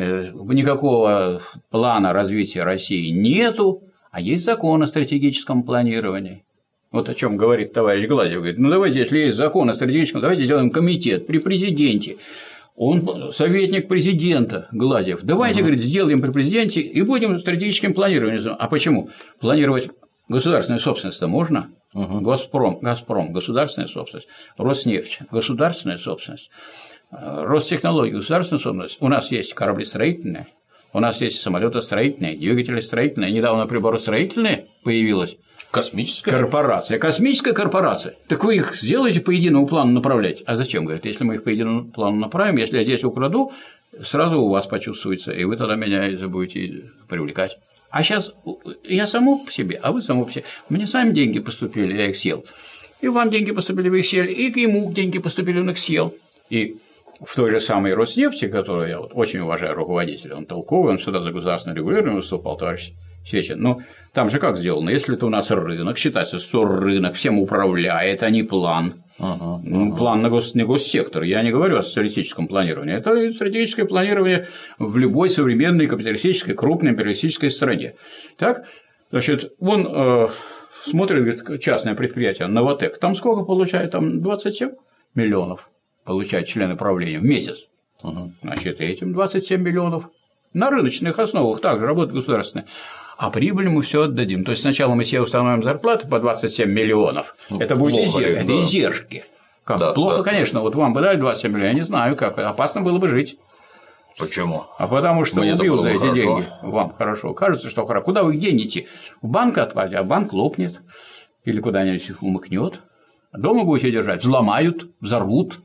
никакого плана развития России нету, а есть закон о стратегическом планировании. Вот о чем говорит товарищ Гладев. Говорит, ну давайте, если есть закон о стратегическом, давайте сделаем комитет при президенте. Он советник президента Гладев. Давайте, говорит, сделаем при президенте и будем стратегическим планированием. А почему? Планировать государственную собственность-то можно? Газпром, государственная собственность, Роснефть, государственная собственность, Ростехнологии, государственная собственность. У нас есть кораблестроительные, у нас есть самолетостроительные, двигателестроительные, недавно приборостроительные появилась космическая корпорация. Космическая корпорация. Так вы их сделаете по единому плану направлять. А зачем? Говорит, если мы их по единому плану направим, если я здесь украду, сразу у вас почувствуется, и вы тогда меня будете привлекать. А сейчас я само по себе, а вы само по себе. Мне сами деньги поступили, я их съел. И вам деньги поступили, вы их съели, и к ему деньги поступили, он их съел. И в той же самой Роснефти, которую я вот очень уважаю руководителя, он толковый, он сюда за государственное регулирование выступал, товарищ Сечин. Но там же как сделано? Если это у нас рынок, считается, что рынок всем управляет, а не план. План на госсектор. Я не говорю о социалистическом планировании. Это стратегическое планирование в любой современной капиталистической, крупной империалистической стране. Так, значит, он смотрит, говорит, частное предприятие Новотек. Там сколько получает? Там 27 миллионов получают члены правления в месяц. Значит, этим 27 миллионов на рыночных основах также работает государственная. А прибыль мы все отдадим. То есть сначала мы себе установим зарплату по 27 миллионов. Это будет издержки. Как? Да, плохо, да, конечно. Вот вам бы дали 27 миллионов, я не знаю, как. Опасно было бы жить. Почему? А потому что убил за эти деньги. Вам хорошо. Кажется, что хорошо. Куда вы их денете? В банк отвалите, а банк лопнет. Или куда-нибудь умыкнет. Дома будете держать, взломают, взорвут.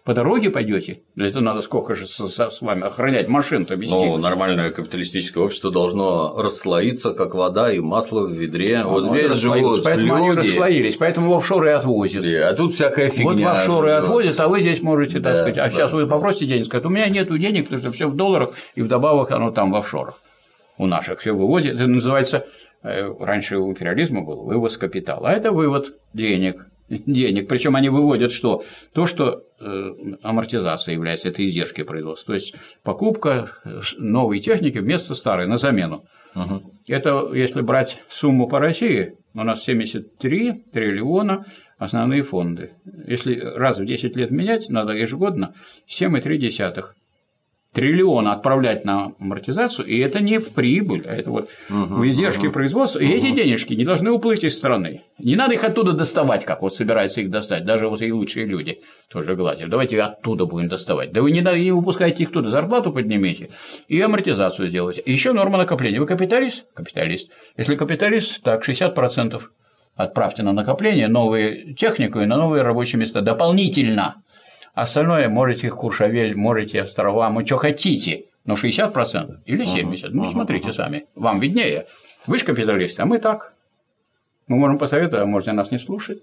По дороге пойдете? Для этого надо сколько же с вами охранять машин-то везти. Ну, нормальное капиталистическое общество должно расслоиться, как вода и масло в ведре. Вот здесь живут поэтому люди. Они расслоились, поэтому в офшоры и отвозят. А тут всякая фигня. Вот в офшоры отвозят, а вы здесь можете, так сказать. А сейчас вы попросите денег, скажут, у меня нету денег, потому что все в долларах, и вдобавок оно там в офшорах. У наших все вывозят. Это называется, раньше у империализма был вывоз капитала, а это вывод денег. Причем они выводят что? То, что амортизация является, это издержки производства. То есть покупка новой техники вместо старой на замену. Это если брать сумму по России, у нас 73 триллиона основные фонды. Если раз в 10 лет менять, надо ежегодно 7,3 триллиона отправлять на амортизацию, и это не в прибыль, а это вот в издержки производства. И эти денежки не должны уплыть из страны. Не надо их оттуда доставать, как вот собираются их достать. Даже вот и лучшие люди тоже гладят. Давайте оттуда будем доставать. Да вы не выпускайте их туда, зарплату поднимите и амортизацию сделайте. Еще норма накопления. Вы капиталист? Капиталист. Если капиталист, так 60% отправьте на накопление, новую технику и на новые рабочие места дополнительно. Остальное можете Куршавель, можете острова, мы что хотите, но 60% или 70%, ну смотрите сами, вам виднее. Вы же капиталист, а мы так. Мы можем посоветовать, а можете нас не слушать.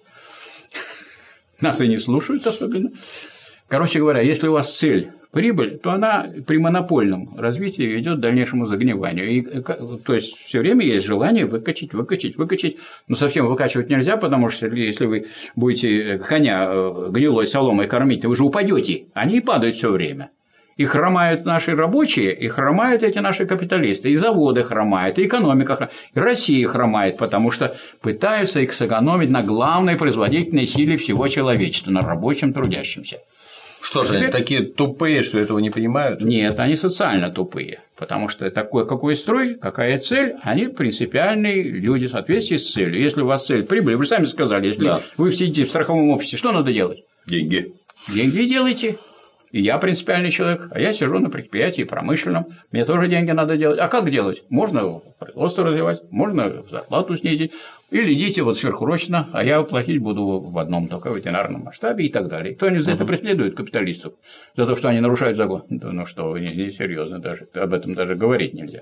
Нас и не слушают особенно. Короче говоря, если у вас цель прибыль, то она при монопольном развитии ведет к дальнейшему загниванию. И, то есть все время есть желание выкачать. Но совсем выкачивать нельзя, потому что если вы будете коня гнилой соломой кормить, то вы же упадете. Они и падают все время. И хромают наши рабочие, и хромают эти наши капиталисты, и заводы хромают, и экономика хромает, и Россия хромает, потому что пытаются их сэкономить на главной производительной силе всего человечества, на рабочем трудящемся. Что же, они такие тупые, что этого не понимают? Нет, они социально тупые, потому что такой, какой строй, какая цель, они принципиальные люди в соответствии с целью. Если у вас цель прибыль, вы сами сказали, если вы сидите в страховом обществе, что надо делать? Деньги. Деньги делайте. И я принципиальный человек, а я сижу на предприятии промышленном, мне тоже деньги надо делать. А как делать? Можно производство развивать, можно зарплату снизить, или идите вот сверхурочно, а я платить буду в одном только ветеринарном масштабе и так далее. Кто они за это преследует капиталистов? За то, что они нарушают закон? Ну что, не серьезно даже, об этом даже говорить нельзя.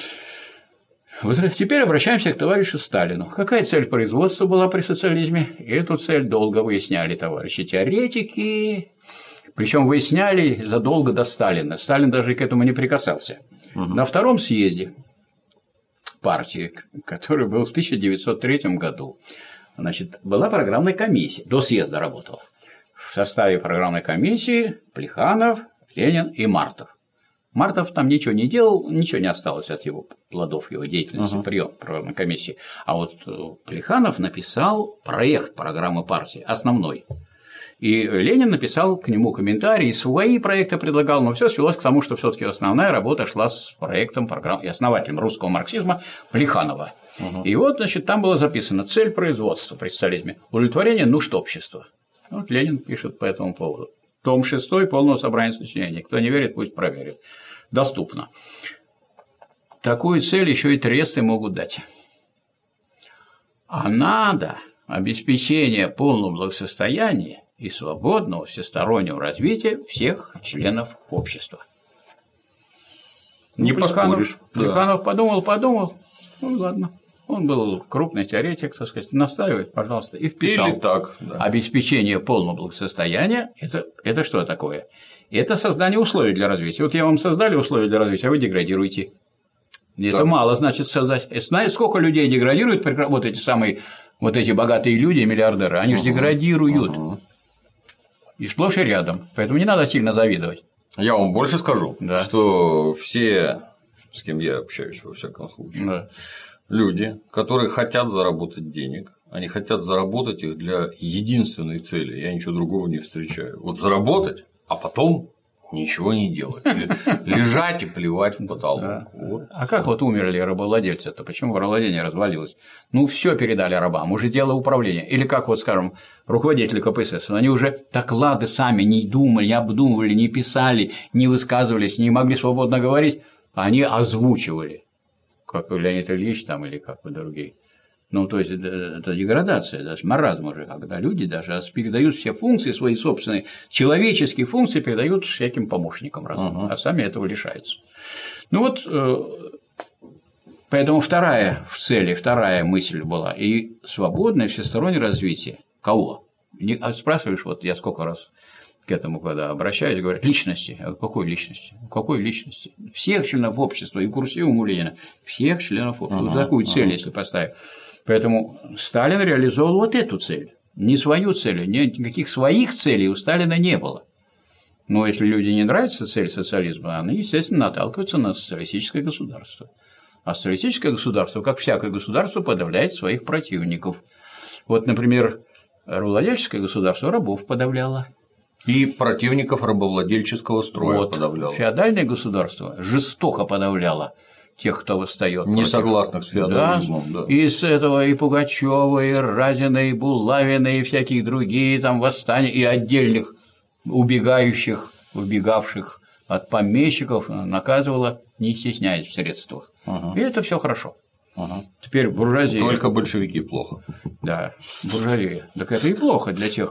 Вот теперь обращаемся к товарищу Сталину. Какая цель производства была при социализме? И эту цель долго выясняли товарищи теоретики. Причем выясняли задолго до Сталина. Сталин даже к этому не прикасался. На втором съезде партии, который был в 1903 году, значит, была программная комиссия. До съезда работала. В составе программной комиссии Плеханов, Ленин и Мартов. Мартов там ничего не делал, ничего не осталось от его плодов, его деятельности, прием программной комиссии. А вот Плеханов написал проект программы партии, основной. И Ленин написал к нему комментарии, свои проекты предлагал, но все свелось к тому, что все-таки основная работа шла с проектом программы и основателем русского марксизма Плеханова. И вот, значит, там было записано цель производства при социализме – удовлетворение нужд общества. Вот Ленин пишет по этому поводу. Том 6 полного собрания сочинений. Кто не верит, пусть проверит. Доступно. Такую цель еще и тресты могут дать. А надо обеспечение полного благосостояния и свободного всестороннего развития всех членов общества. Не поспоришь. Плеханов подумал, ну ладно. Он был крупный теоретик, так сказать, настаивает, пожалуйста, и вписал. Или так, да. Обеспечение полного благосостояния – это что такое? Это создание условий для развития. Вот я вам создали условия для развития, а вы деградируете. Это мало, значит, создать. Знаете, сколько людей деградируют, вот эти самые, вот эти богатые люди, миллиардеры, они же деградируют. И сплошь и рядом. Поэтому не надо сильно завидовать. Я вам больше скажу, что все, с кем я общаюсь, во всяком случае, люди, которые хотят заработать денег, они хотят заработать их для единственной цели. Я ничего другого не встречаю. Вот заработать, а потом ничего не делать. Лежать и плевать в потолок. Вот. А как вот умерли рабовладельцы-то? Почему рабовладение развалилось? Ну, все передали рабам, уже дело управления. Или как вот, скажем, руководители КПСС, они уже доклады сами не думали, не обдумывали, не писали, не высказывались, не могли свободно говорить, а они озвучивали. Как Леонид Ильич там или как вы другие. Ну, то есть, это деградация, даже маразм уже, когда люди даже передают все функции свои собственные, человеческие функции передают всяким помощникам разным, а сами этого лишаются. Ну вот, поэтому вторая мысль была и свободное всестороннее развитие. Кого? Спрашиваешь, вот я сколько раз к этому, когда обращаюсь, говорят, личности. А какой личности? Какой личности? Всех членов общества, и курсивом у Ленина, всех членов общества. Вот такую цель, если поставить. Поэтому Сталин реализовал вот эту цель. Не свою цель, никаких своих целей у Сталина не было. Но если людям не нравится цель социализма, они, естественно, наталкиваются на социалистическое государство. А социалистическое государство, как всякое государство, подавляет своих противников. Вот, например, рабовладельческое государство рабов подавляло. И противников рабовладельческого строя подавляло. Феодальное государство жестоко подавляло тех, кто восстает. Несогласных с феодализмом, да. Из этого и Пугачёва, и Разина, и Булавина, и всяких другие там восстания, и отдельных убегавших от помещиков наказывала, не стесняясь в средствах. И это все хорошо. Теперь буржуазия. Только большевики плохо. Да, буржуазия. Так это и плохо для тех,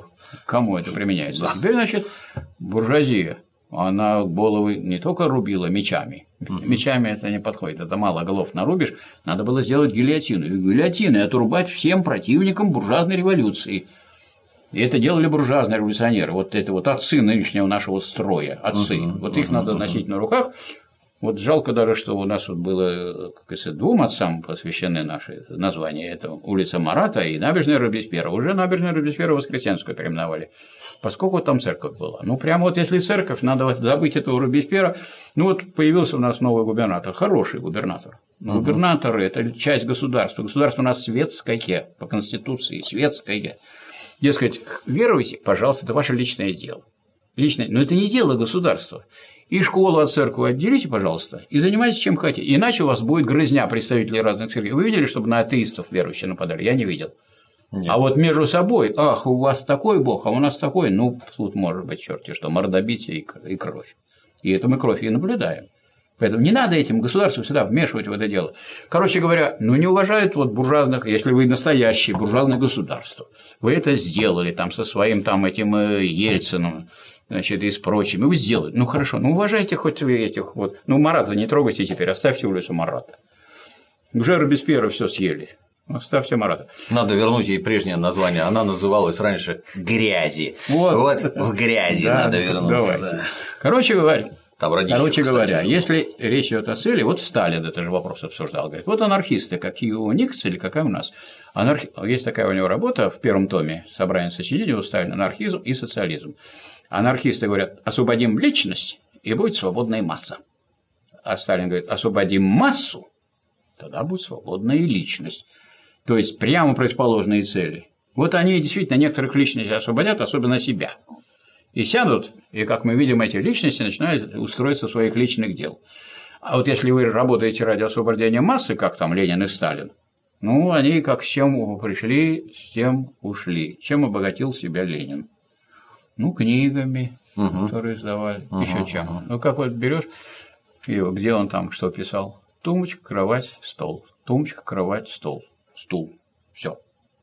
кому это применяется. Теперь, значит, буржуазия. Она головы не только рубила мечами. Мечами это не подходит, это мало голов нарубишь. Надо было сделать гильотину. И гильотиной отрубать всем противникам буржуазной революции. И это делали буржуазные революционеры. Вот это вот отцы нынешнего нашего строя. Отцы. Вот их надо носить на руках. Вот жалко даже, что у нас вот было, как говорится, двум отцам посвящены наши названия. Это улица Марата и набережная Робеспьера. Уже набережную Робеспьера Воскресенскую переименовали, поскольку там церковь была. Ну, прямо вот если церковь, надо забыть этого Робеспьера. Ну, вот появился у нас новый губернатор, хороший губернатор. Губернаторы – это часть государства. Государство у нас светское, по Конституции, светское. Дескать, веруйте, пожалуйста, это ваше личное дело. Личное, но это не дело государства. И школу от церкви отделите, пожалуйста, и занимайтесь чем хотите. Иначе у вас будет грызня представителей разных церквей. Вы видели, чтобы на атеистов верующие нападали? Я не видел. Нет. А вот между собой, ах, у вас такой бог, а у нас такой, ну, тут может быть черти что, мордобитие и кровь. И это мы кровь и наблюдаем. Поэтому не надо этим государству всегда вмешивать в это дело. Короче говоря, ну не уважают вот буржуазных, если вы настоящее буржуазное государство, вы это сделали там со своим там этим Ельциным, значит, и с прочими, вы сделали. Ну хорошо, ну уважайте хоть этих вот. Ну Марата не трогайте теперь, оставьте улицу Марата. Уже Робеспьера все съели. Оставьте Марата. Надо вернуть ей прежнее название. Она называлась раньше «Грязи». Вот в грязи надо вернуться. Да. Короче говоря, кстати, если речь идет о цели, вот Сталин этот же вопрос обсуждал. Говорит, вот анархисты, какие у них цели, какая у нас. Есть такая у него работа в первом томе собрания сочинений у Сталина «Анархизм и социализм». Анархисты говорят, освободим личность, и будет свободная масса. А Сталин говорит, освободим массу, тогда будет свободная личность. То есть прямо противоположные цели. Вот они действительно некоторых личностей освободят, особенно себя. И сядут, и, как мы видим, эти личности начинают устроиться в своих личных дел. А вот если вы работаете ради освобождения массы, как там Ленин и Сталин, ну, они как с чем пришли, с тем ушли. Чем обогатил себя Ленин? Ну, книгами, которые издавали, еще чем. Ну, как вот берешь его, где он там что писал? Тумбочка, кровать, стол. Тумбочка, кровать, стол. Стул. Все.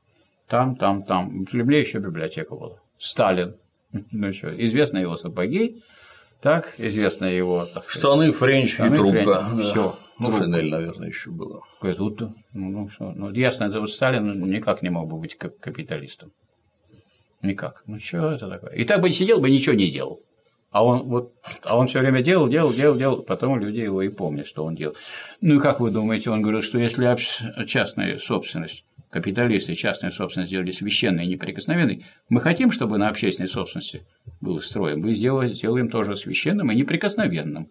Там. В Кремле еще библиотека была. Сталин. Ну что, известны его сапоги, так, известно его. Так сказать, штаны, френч и трубка. Все. Ну, Шинель, наверное, еще было. Ясно, это вот Сталин никак не мог бы быть капиталистом. Никак. Ну что это такое? И так бы сидел бы, ничего не делал. А он все время делал, потом люди его и помнят, что он делал. Ну и как вы думаете, он говорил, что если частная собственность, капиталисты частную собственность сделали священной и неприкосновенной, мы хотим, чтобы на общественной собственности был строй, мы сделаем тоже священным и неприкосновенным.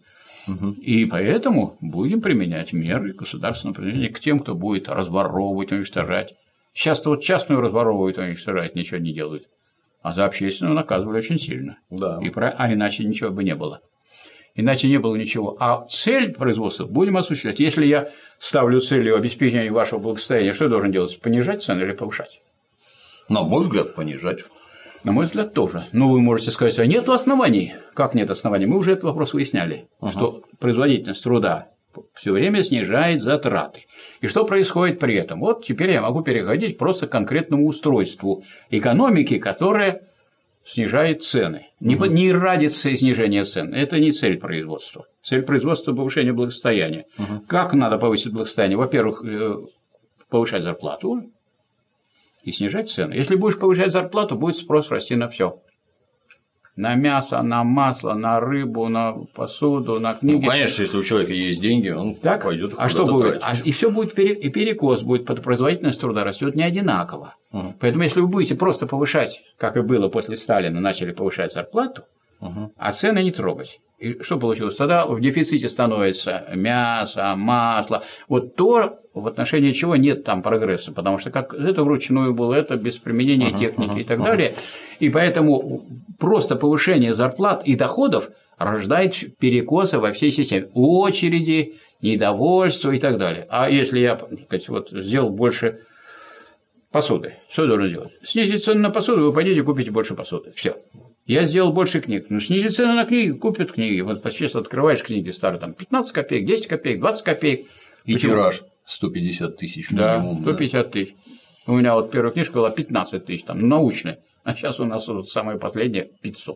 И поэтому будем применять меры государственного применения к тем, кто будет разворовывать, уничтожать. Сейчас-то вот частную разворовывают, уничтожают, ничего не делают. А за общественную наказывали очень сильно. Да. А иначе ничего бы не было. Иначе не было ничего. А цель производства будем осуществлять. Если я ставлю целью обеспечения вашего благосостояния, что я должен делать? Понижать цены или повышать? На мой взгляд, понижать. На мой взгляд, тоже. Но вы можете сказать, а нет оснований. Как нет оснований? Мы уже этот вопрос выясняли, что производительность труда все время снижает затраты. И что происходит при этом? Вот теперь я могу переходить просто к конкретному устройству экономики, которое снижает цены. Не ради снижения цен. Это не цель производства. Цель производства – повышение благосостояния. Как надо повысить благосостояние? Во-первых, повышать зарплату и снижать цены. Если будешь повышать зарплату, будет спрос расти на все. На мясо, на масло, на рыбу, на посуду, на книги. Ну, конечно, если у человека есть деньги, он так? пойдет. А что будет? И все будет и перекос будет, производительность труда растет не одинаково. Поэтому, если вы будете просто повышать, как и было после Сталина, начали повышать зарплату, а цены не трогать. И что получилось? Тогда в дефиците становится мясо, масло. Вот то, в отношении чего нет там прогресса, потому что как это вручную было, это без применения техники и так далее. И поэтому просто повышение зарплат и доходов рождает перекосы во всей системе. Очереди, недовольство и так далее. А если я, так сказать, вот, сделал больше посуды, что я должен делать? Снизить цену на посуду, вы пойдете купите больше посуды. Все. Я сделал больше книг. Ну, снизить цену на книги, купят книги. Вот сейчас открываешь книги старые, там 15 копеек, 10 копеек, 20 копеек. И тираж 150 тысяч минимум. Да, 150 тысяч. У меня вот первая книжка была 15 тысяч, там, научная. А сейчас у нас вот самая последняя 500.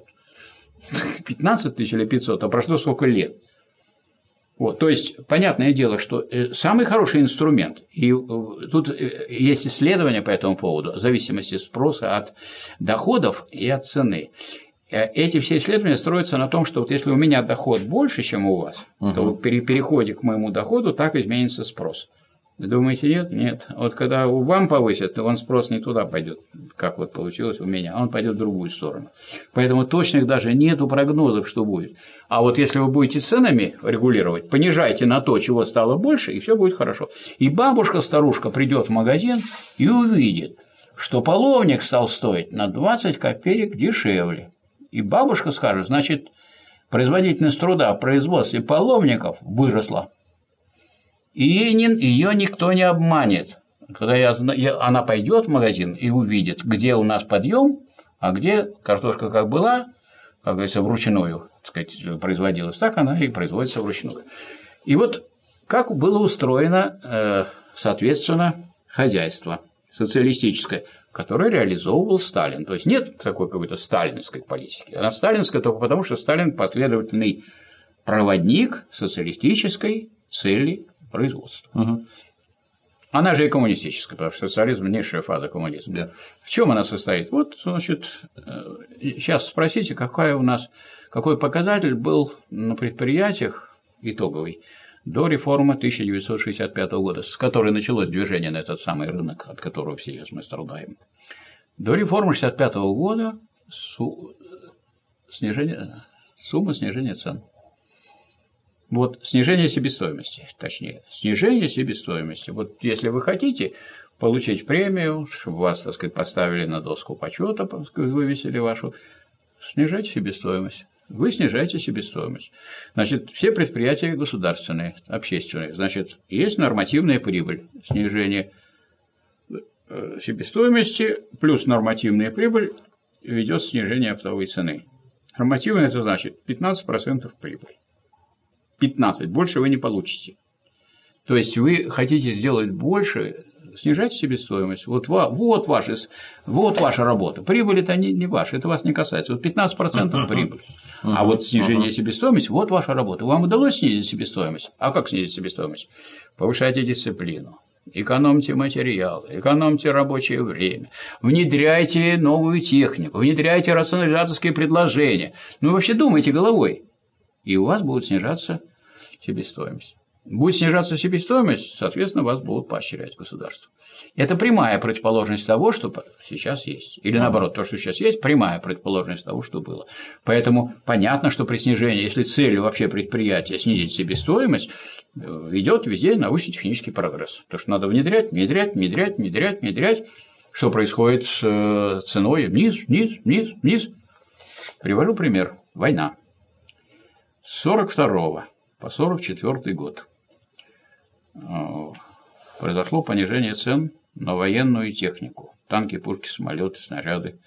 15 тысяч или 500, а прошло сколько лет. Вот, то есть, понятное дело, что самый хороший инструмент, и тут есть исследования по этому поводу, в зависимости спроса от доходов и от цены. Эти все исследования строятся на том, что вот если у меня доход больше, чем у вас, то при переходе к моему доходу так изменится спрос. Вы думаете, нет? Нет. Вот когда вам повысят, то он спрос не туда пойдет, как вот получилось у меня, а он пойдет в другую сторону. Поэтому точных даже нету прогнозов, что будет. А вот если вы будете ценами регулировать, понижайте на то, чего стало больше, и все будет хорошо. И бабушка-старушка придет в магазин и увидит, что половник стал стоить на 20 копеек дешевле. И бабушка скажет, значит, производительность труда в производстве половников выросла. И ее никто не обманет. Когда она пойдет в магазин и увидит, где у нас подъем, а где картошка как была, как говорится, вручную, так сказать, производилась, так она и производится вручную. И вот как было устроено, соответственно, хозяйство социалистическое, которое реализовывал Сталин. То есть нет такой какой-то сталинской политики. Она сталинская только потому, что Сталин последовательный проводник социалистической цели производства. Она же и коммунистическая, потому что социализм – низшая фаза коммунизма. Да. В чем она состоит? Вот, значит, сейчас спросите, какой показатель был на предприятиях итоговый до реформы 1965 года, с которой началось движение на этот самый рынок, от которого все мы страдаем. До реформы 1965 года сумма снижения цен. Вот снижение себестоимости, точнее, снижение себестоимости. Вот если вы хотите получить премию, чтобы вас, так сказать, поставили на доску почета, вывесили вашу, снижайте себестоимость. Вы снижаете себестоимость. Значит, все предприятия государственные, общественные, значит, есть нормативная прибыль, снижение себестоимости плюс нормативная прибыль ведет снижение оптовой цены. Нормативная – это значит 15% прибыли. 15, больше вы не получите. То есть вы хотите сделать больше, снижайте себестоимость. Вот ваша работа. Прибыль это не ваша, это вас не касается. Вот 15% прибыль. А вот снижение себестоимости, вот ваша работа. Вам удалось снизить себестоимость? А как снизить себестоимость? Повышайте дисциплину. Экономьте материалы, экономьте рабочее время, внедряйте новую технику, внедряйте рационализаторские предложения. Ну, вообще думайте головой. И у вас будет снижаться себестоимость. Будет снижаться себестоимость, соответственно, вас будут поощрять государство. Это прямая противоположность того, что сейчас есть. Или наоборот, то, что сейчас есть, прямая противоположность того, что было. Поэтому понятно, что при снижении, если целью вообще предприятия снизить себестоимость, ведет везде научно-технический прогресс. То, что надо внедрять. Что происходит с ценой? Вниз. Привожу пример. Война. С 1942 по 1944 год произошло понижение цен на военную технику. Танки, пушки, самолеты, снаряды,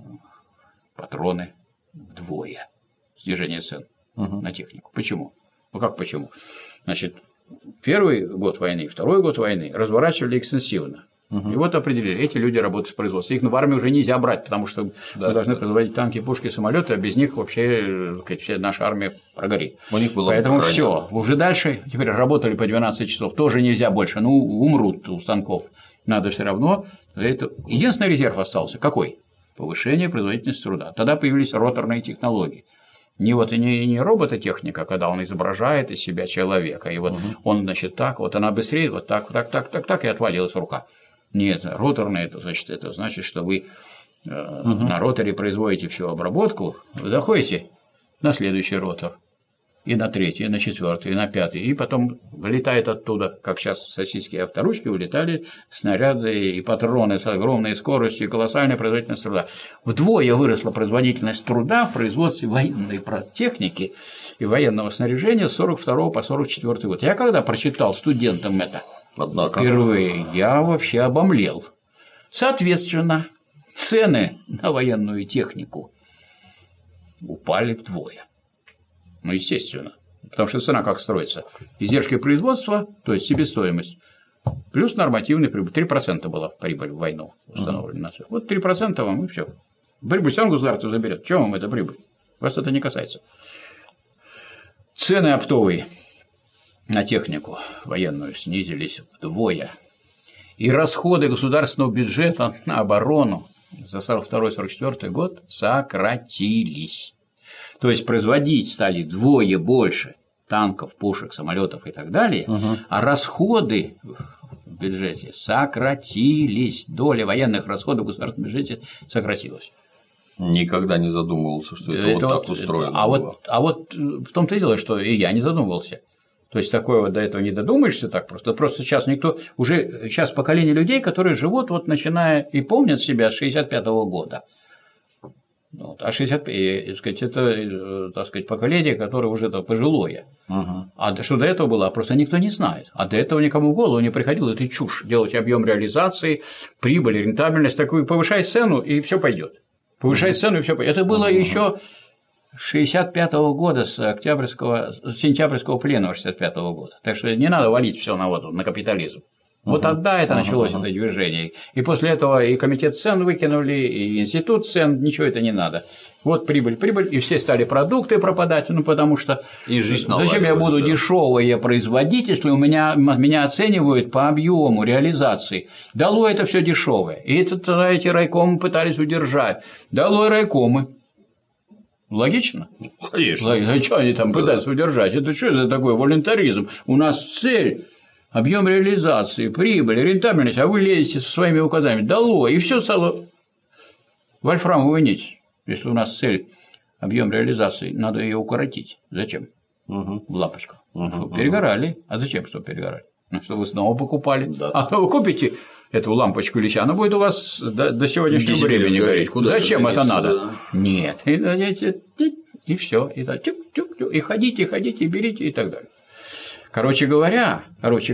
патроны вдвое. Снижение цен на технику. Почему? Ну как почему? Значит, первый год войны, второй год войны разворачивали экстенсивно. И вот определили, эти люди работают с производством. Их в армию уже нельзя брать, потому что мы должны производить танки, пушки, самолеты, а без них вообще вся наша армия прогорит. У них было Поэтому все. Уже дальше теперь работали по 12 часов. Тоже нельзя больше. Ну, умрут у станков. Надо все равно. Это... Единственный резерв остался. Какой? Повышение производительности труда. Тогда появились роторные технологии. Не робототехника, когда он изображает из себя человека. И вот он, значит, так, вот она быстрее, вот так, и отвалилась рука. Нет, роторное это значит, что вы на роторе производите всю обработку, вы доходите на следующий ротор, и на третий, и на четвертый, и на пятый, и потом вылетает оттуда, как сейчас сосисские авторучки вылетали, снаряды и патроны с огромной скоростью и колоссальной производительностью труда. Вдвое выросла производительность труда в производстве военной техники и военного снаряжения с 1942 по 1944 год. Я когда прочитал студентам это, впервые, я вообще обомлел. Соответственно, цены на военную технику упали вдвое. Ну, естественно. Потому что цена как строится? Издержки производства, то есть себестоимость, плюс нормативный прибыль. 3% была прибыль в войну установлена. Вот 3% вам и все. Прибыль сам государство заберет. Чего вам эта прибыль? Вас это не касается. Цены оптовые на технику военную снизились вдвое. И расходы государственного бюджета на оборону за 1942-1944 год сократились. То есть производить стали вдвое больше танков, пушек, самолетов и так далее, а расходы в бюджете сократились. Доля военных расходов в государственном бюджете сократилась. Никогда не задумывался, что это вот так устроено. А вот в том-то и дело, что и я не задумывался. То есть такое вот до этого не додумаешься так просто. Просто сейчас никто, уже сейчас поколение людей, которые живут вот начиная и помнят себя с 1965 года. Вот, а 65, сказать, это, так сказать, поколение, которое уже пожилое. А что до этого было, просто никто не знает. А до этого никому в голову не приходило. Это чушь. Делать объем реализации, прибыль, рентабельность, такую повышать цену, и все пойдет. Повышать цену, и все пойдет. Это было еще с 1965 года, с сентябрьского плена 1965 года. Так что не надо валить все на капитализм. Вот тогда это началось, это движение. И после этого и комитет цен выкинули, и институт цен, ничего это не надо. Вот прибыль, и все стали продукты пропадать, ну потому что и жизнь зачем я буду дешевое производить, если меня оценивают по объему реализации. Дало это все дешевое. И эти райкомы пытались удержать. Дало и райкомы. Логично? Конечно. А что они там пытаются удержать? Это что за такой волюнтаризм? У нас цель. Объем реализации, прибыль, рентабельность, а вы лезете со своими указаниями. Дало, и все стало вольфрамовую нить. Если у нас цель объем реализации, надо ее укоротить. Зачем? В лапочку. Перегорали. А зачем, чтобы перегорали? Чтобы вы снова покупали. Да. А вы купите эту лампочку или она будет у вас до сегодняшнего времени гореть. Зачем это надо? Да. Нет. И все. И ходите, и берите, и так далее. Короче говоря,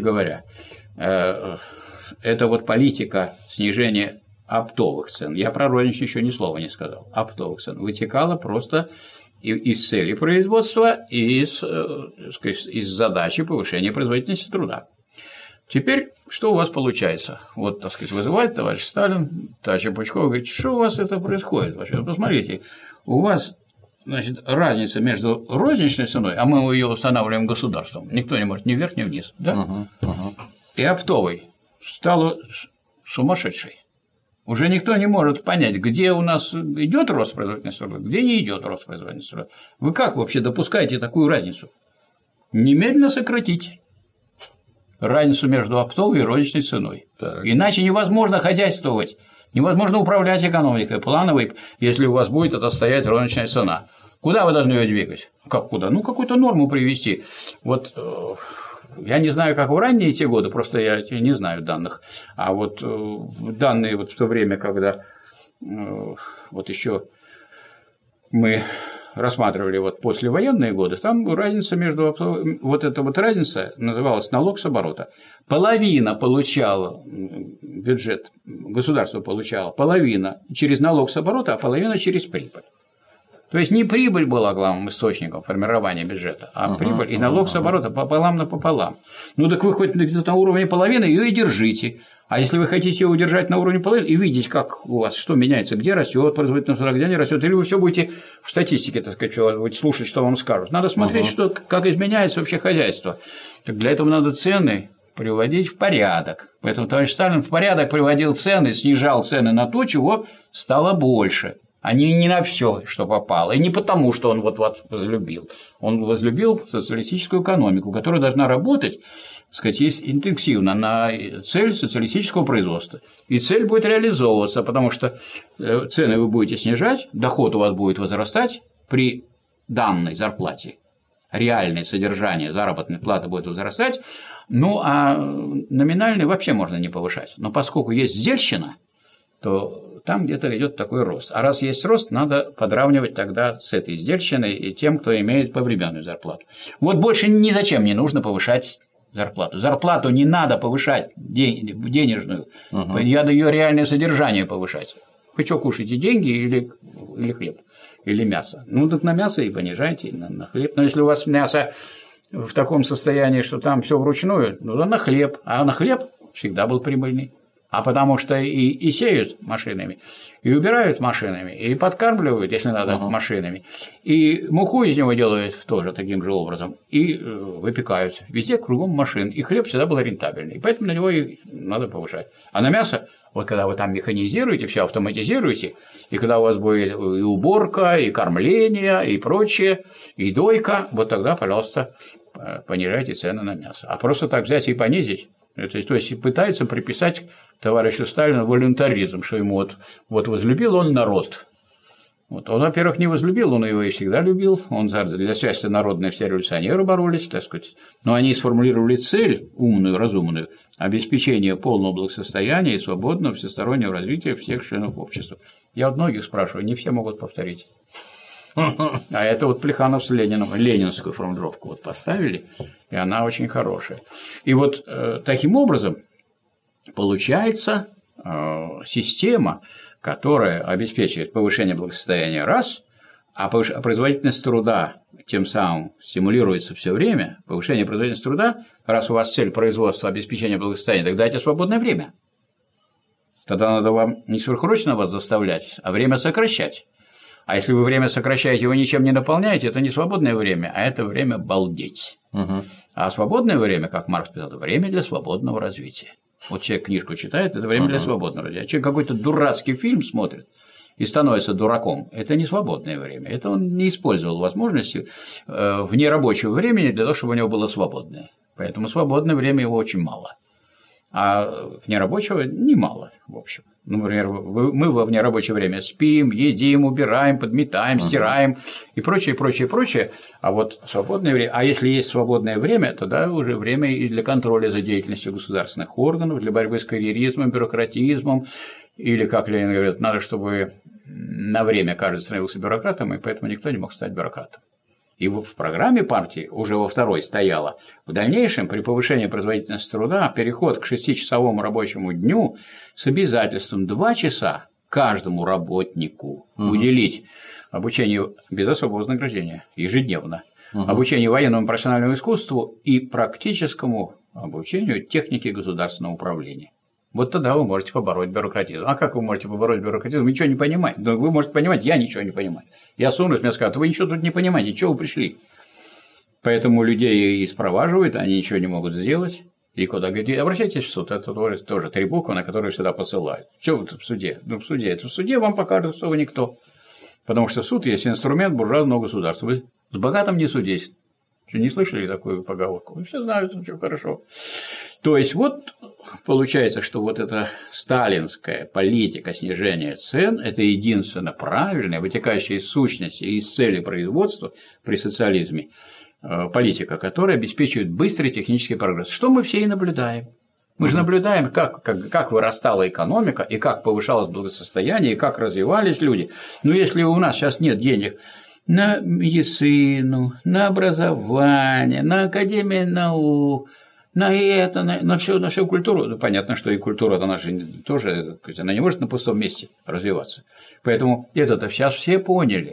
это вот политика снижения оптовых цен. Я про розничную еще ни слова не сказал. Оптовых цен вытекала просто из цели производства и из задачи повышения производительности труда. Теперь что у вас получается? Вот, так сказать, вызывает товарищ Сталин, товарищ Пучков, говорит, что у вас это происходит вообще? Посмотрите, у вас, значит, разница между розничной ценой, а мы ее устанавливаем государством, никто не может ни вверх, ни вниз, да? И оптовой стала сумасшедшей. Уже никто не может понять, где у нас идет рост производительности труда, где не идет рост производительности труда. Вы как вообще допускаете такую разницу? Немедленно сократить разницу между оптовой и розничной ценой. Так. Иначе невозможно хозяйствовать, невозможно управлять экономикой плановой, если у вас будет это стоять розничная цена. Куда вы должны ее двигать? Как куда? Ну, какую-то норму привести. Вот я не знаю, как в ранние те годы, просто я не знаю данных. А вот данные вот в то время, когда вот еще мы рассматривали вот послевоенные годы, там разница между вот эта вот разница называлась налог с оборота. Половина получала бюджет, государство получало половина через налог с оборота, а половина через прибыль. То есть не прибыль была главным источником формирования бюджета, а прибыль и налог с оборота пополам напополам. Ну так вы хоть на уровне половины ее и держите. А если вы хотите ее удержать на уровне половины и видеть, как у вас что меняется, где растет производительность труда, где не растет, или вы все будете в статистике, так сказать, будете слушать, что вам скажут. Надо смотреть, что, как изменяется вообще хозяйство. Так для этого надо цены приводить в порядок. Поэтому товарищ Сталин в порядок приводил цены, снижал цены на то, чего стало больше. А не на все, что попало. И не потому, что он вот возлюбил. Он возлюбил социалистическую экономику, которая должна работать, так сказать, интенсивно на цель социалистического производства. И цель будет реализовываться, потому что цены вы будете снижать, доход у вас будет возрастать при данной зарплате. Реальное содержание заработной платы будет возрастать, ну а номинальный вообще можно не повышать. Но поскольку есть сдельщина, то там где-то идет такой рост. А раз есть рост, надо подравнивать тогда с этой сдельщиной и тем, кто имеет повременную зарплату. Вот больше ни зачем не нужно повышать зарплату. Зарплату не надо повышать денежную, надо ее реальное содержание повышать. Вы что кушаете, деньги или хлеб? Или мясо? Ну так на мясо и понижайте, на хлеб. Но если у вас мясо в таком состоянии, что там все вручную, ну то на хлеб. А на хлеб всегда был прибыльный. А потому что и сеют машинами, и убирают машинами, и подкармливают, если надо, машинами, и муку из него делают тоже таким же образом, и выпекают. Везде кругом машин, и хлеб всегда был рентабельный, и поэтому на него и надо повышать. А на мясо, вот когда вы там механизируете, все автоматизируете, и когда у вас будет и уборка, и кормление, и прочее, и дойка, вот тогда, пожалуйста, понижайте цены на мясо. А просто так взять и понизить, то есть пытается приписать товарищу Сталину волюнтаризм, что ему вот возлюбил он народ. Вот. Он, во-первых, не возлюбил, он его и всегда любил. Он для счастья народное все революционеры боролись, так сказать. Но они сформулировали цель умную, разумную – обеспечение полного благосостояния и свободного всестороннего развития всех членов общества. Я вот многих спрашиваю, не все могут повторить. А это вот Плеханов с Лениным, ленинскую формулировку вот поставили, и она очень хорошая. И вот таким образом получается система, которая обеспечивает повышение благосостояния раз, а производительность труда тем самым стимулируется все время, повышение производительности труда, раз у вас цель производства обеспечения благосостояния, тогда дайте свободное время. Тогда надо вам не сверхурочно вас заставлять, а время сокращать. А если вы время сокращаете, его ничем не наполняете, это не свободное время, а это время балдеть. А свободное время, как Маркс писал, это время для свободного развития. Вот человек книжку читает, это время для свободного развития. А человек какой-то дурацкий фильм смотрит и становится дураком, это не свободное время. Это он не использовал возможности в нерабочего времени для того, чтобы у него было свободное. Поэтому свободное время его очень мало. А нерабочего немало, в общем. Ну, например, мы во внерабочее время спим, едим, убираем, подметаем, стираем и прочее, прочее, прочее. А вот свободное время, а если есть свободное время, тогда уже время и для контроля за деятельностью государственных органов, для борьбы с карьеризмом, бюрократизмом, или, как Ленин говорит, надо, чтобы на время каждый становился бюрократом, и поэтому никто не мог стать бюрократом. И в программе партии уже во второй стояло: в дальнейшем при повышении производительности труда переход к 6-часовому рабочему дню с обязательством 2 часа каждому работнику уделить обучению без особого вознаграждения ежедневно, обучению военному профессиональному искусству и практическому обучению технике государственного управления. Вот тогда вы можете побороть бюрократизм. А как вы можете побороть бюрократизм? Вы ничего не понимаете. Но вы можете понимать, я ничего не понимаю. Я сунусь, мне скажут: вы ничего тут не понимаете, чего вы пришли? Поэтому людей и спроваживают, они ничего не могут сделать. И куда говорят: обращайтесь в суд. Это тоже 3 буквы, на которые всегда посылают. Что вы тут в суде? Ну, в суде вам покажут, что вы никто. Потому что суд есть инструмент буржуазного государства. Вы с богатым не судись. Что, не слышали такую поговорку? Вы все знают, что хорошо. То есть, вот получается, что вот эта сталинская политика снижения цен – это единственно правильная, вытекающая из сущности и из цели производства при социализме политика, которая обеспечивает быстрый технический прогресс. Что мы все и наблюдаем. Мы же наблюдаем, как вырастала экономика, и как повышалось благосостояние, и как развивались люди. Но если у нас сейчас нет денег на медицину, на образование, на академию наук, на это, на всю культуру. Ну, понятно, что и культура наша тоже, она не может на пустом месте развиваться. Поэтому это сейчас все поняли,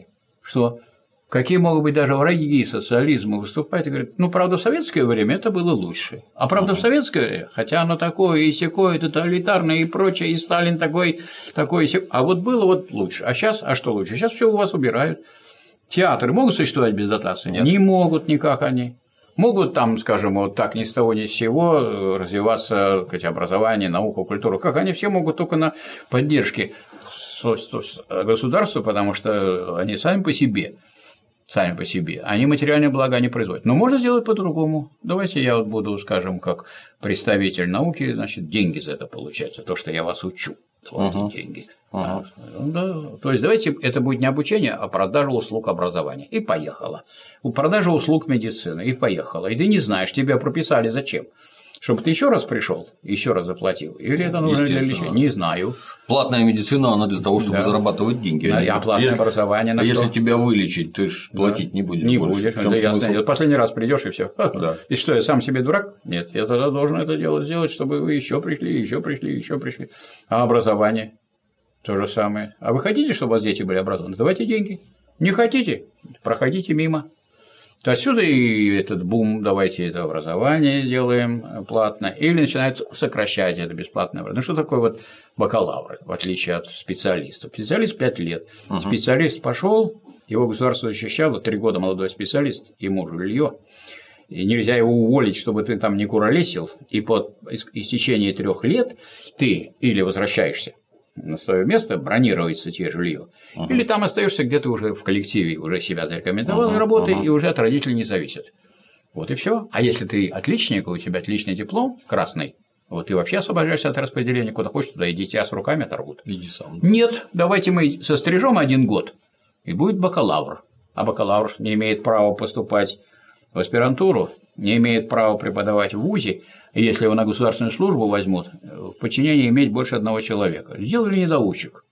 что какие могут быть даже враги социализма выступать и говорят, ну, правда, в советское время это было лучше. А правда, в советское время, хотя оно такое и сякое, тоталитарное и прочее, и Сталин такой и сякой, а вот было вот лучше. А сейчас, а что лучше? Сейчас все у вас убирают. Театры могут существовать без дотации? Нет. Не могут никак они. Могут там, скажем, вот так ни с того ни с сего развиваться, так сказать, образование, наука, культура. Как они все могут только на поддержке государства, потому что они сами по себе, они материальные блага не производят. Но можно сделать по-другому. Давайте я вот буду, скажем, как представитель науки, значит, деньги за это получать, за то, что я вас учу. Давайте деньги. Да. То есть давайте это будет не обучение, а продажа услуг образования. И поехала. Продажа услуг медицины. И поехала. И ты не знаешь, тебя прописали зачем? Чтобы ты еще раз пришел, еще раз заплатил? Или это нужно для лечения? Не знаю. Платная медицина, она для того, чтобы зарабатывать деньги. А платное образование на если тебя вылечить, ты же платить не будешь. Не будешь. Это ясно. Последний раз придешь и все. Да. И что, я сам себе дурак? Нет, я тогда должен это дело сделать, чтобы вы еще пришли. А образование? То же самое. А вы хотите, чтобы у вас дети были образованы? Давайте деньги. Не хотите? Проходите мимо. То отсюда и этот бум, давайте это образование делаем платно, или начинают сокращать это бесплатное образование. Ну, что такое вот бакалавры, в отличие от специалистов? Специалист 5 лет. Специалист пошел, его государство защищало, 3 года молодой специалист, ему жилье. И нельзя его уволить, чтобы ты там не куролесил, и по истечении 3 лет ты или возвращаешься на свое место, бронируется тебе жилье, или там остаешься где-то уже в коллективе, уже себя зарекомендовал и работай, и уже от родителей не зависит. Вот и все. А если ты отличник, у тебя отличный диплом красный, вот ты вообще освобождаешься от распределения, куда хочешь, туда и дитя с руками оторвут. Иди сам. Нет, давайте мы сострижем 1 год, и будет бакалавр. А бакалавр не имеет права поступать в аспирантуру, не имеет права преподавать в вузе, и если его на государственную службу возьмут, в подчинении иметь больше 1 человека. Сделали недоучек.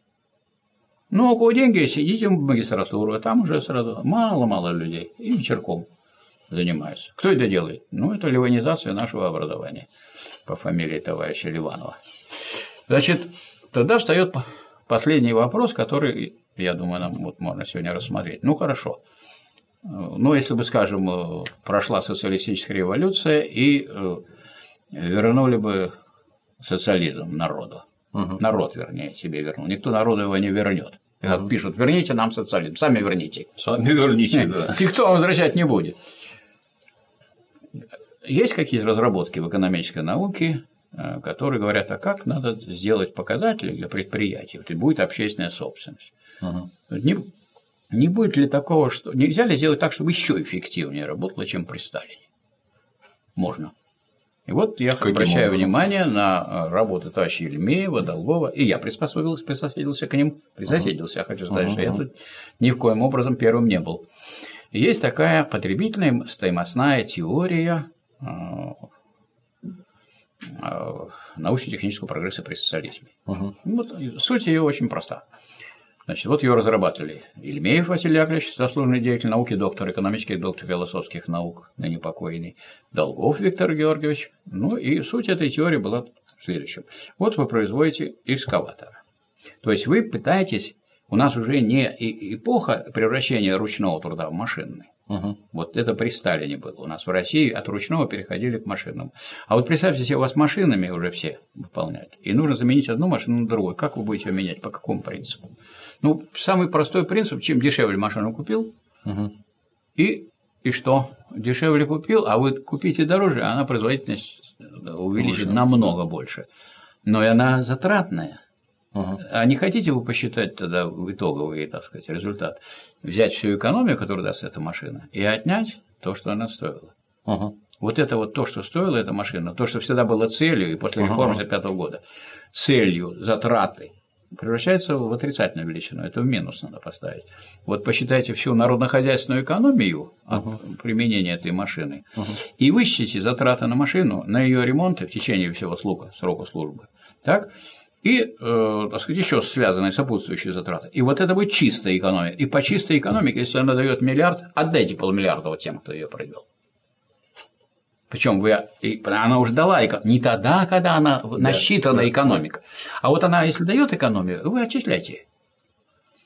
Ну, у кого деньги, сидите в магистратуру, а там уже сразу мало-мало людей, и вечерком занимаются. Кто это делает? Ну, это ливанизация нашего образования по фамилии товарища Ливанова. Значит, тогда встает последний вопрос, который, я думаю, нам вот можно сегодня рассмотреть. Ну, хорошо. Ну, если бы, скажем, прошла социалистическая революция и вернули бы социализм народу. Народ, вернее, себе вернул. Никто народу его не вернет. Как пишут, верните нам социализм, сами верните. Сами верните, да. Никто вам возвращать не будет. Есть какие-то разработки в экономической науке, которые говорят, а как надо сделать показатели для предприятий, вот и будет общественная собственность. Не будет ли такого, что нельзя ли сделать так, чтобы еще эффективнее работало, чем при Сталине? Можно. И вот я обращаю внимание на работу товарища Ельмеева, Долгова, и я присоединился к ним. Я хочу сказать, что я тут ни в коем образом первым не был. Есть такая потребительная стоимостная теория научно-технического прогресса при социализме. Вот, суть ее очень проста. Значит, вот ее разрабатывали Ельмеев Василий Яковлевич, заслуженный деятель науки, доктор экономических, доктор философских наук, ныне покойный, Долгов Виктор Георгиевич. Ну и суть этой теории была в следующем. Вот вы производите экскаватор. То есть вы пытаетесь, у нас уже не эпоха превращения ручного труда в машинный. Вот это при Сталине было. У нас в России от ручного переходили к машинному. А вот представьте себе, у вас машинами уже все выполняют. И нужно заменить одну машину на другую. Как вы будете ее менять? По какому принципу? Ну, самый простой принцип, чем дешевле машину купил, и что? Дешевле купил, а вы купите дороже, а она производительность увеличит намного больше. Но и она затратная. А не хотите вы посчитать тогда итоговый, так сказать, результат? Взять всю экономию, которую даст эта машина, и отнять то, что она стоила. Вот это вот то, что стоила эта машина, то, что всегда было целью, и после реформы 1955 года, целью затраты, превращается в отрицательную величину, это в минус надо поставить. Вот посчитайте всю народно-хозяйственную экономию от применения этой машины и высчитайте затраты на машину, на ее ремонт в течение всего срока службы. Так? И, так сказать, еще связанные сопутствующие затраты. И вот это будет чистая экономия. И по чистой экономике, если она дает миллиард, отдайте полмиллиарда вот тем, кто ее провел. Причем она уже дала не тогда, когда она насчитана экономика. А вот она, если дает экономию, вы отчисляйте.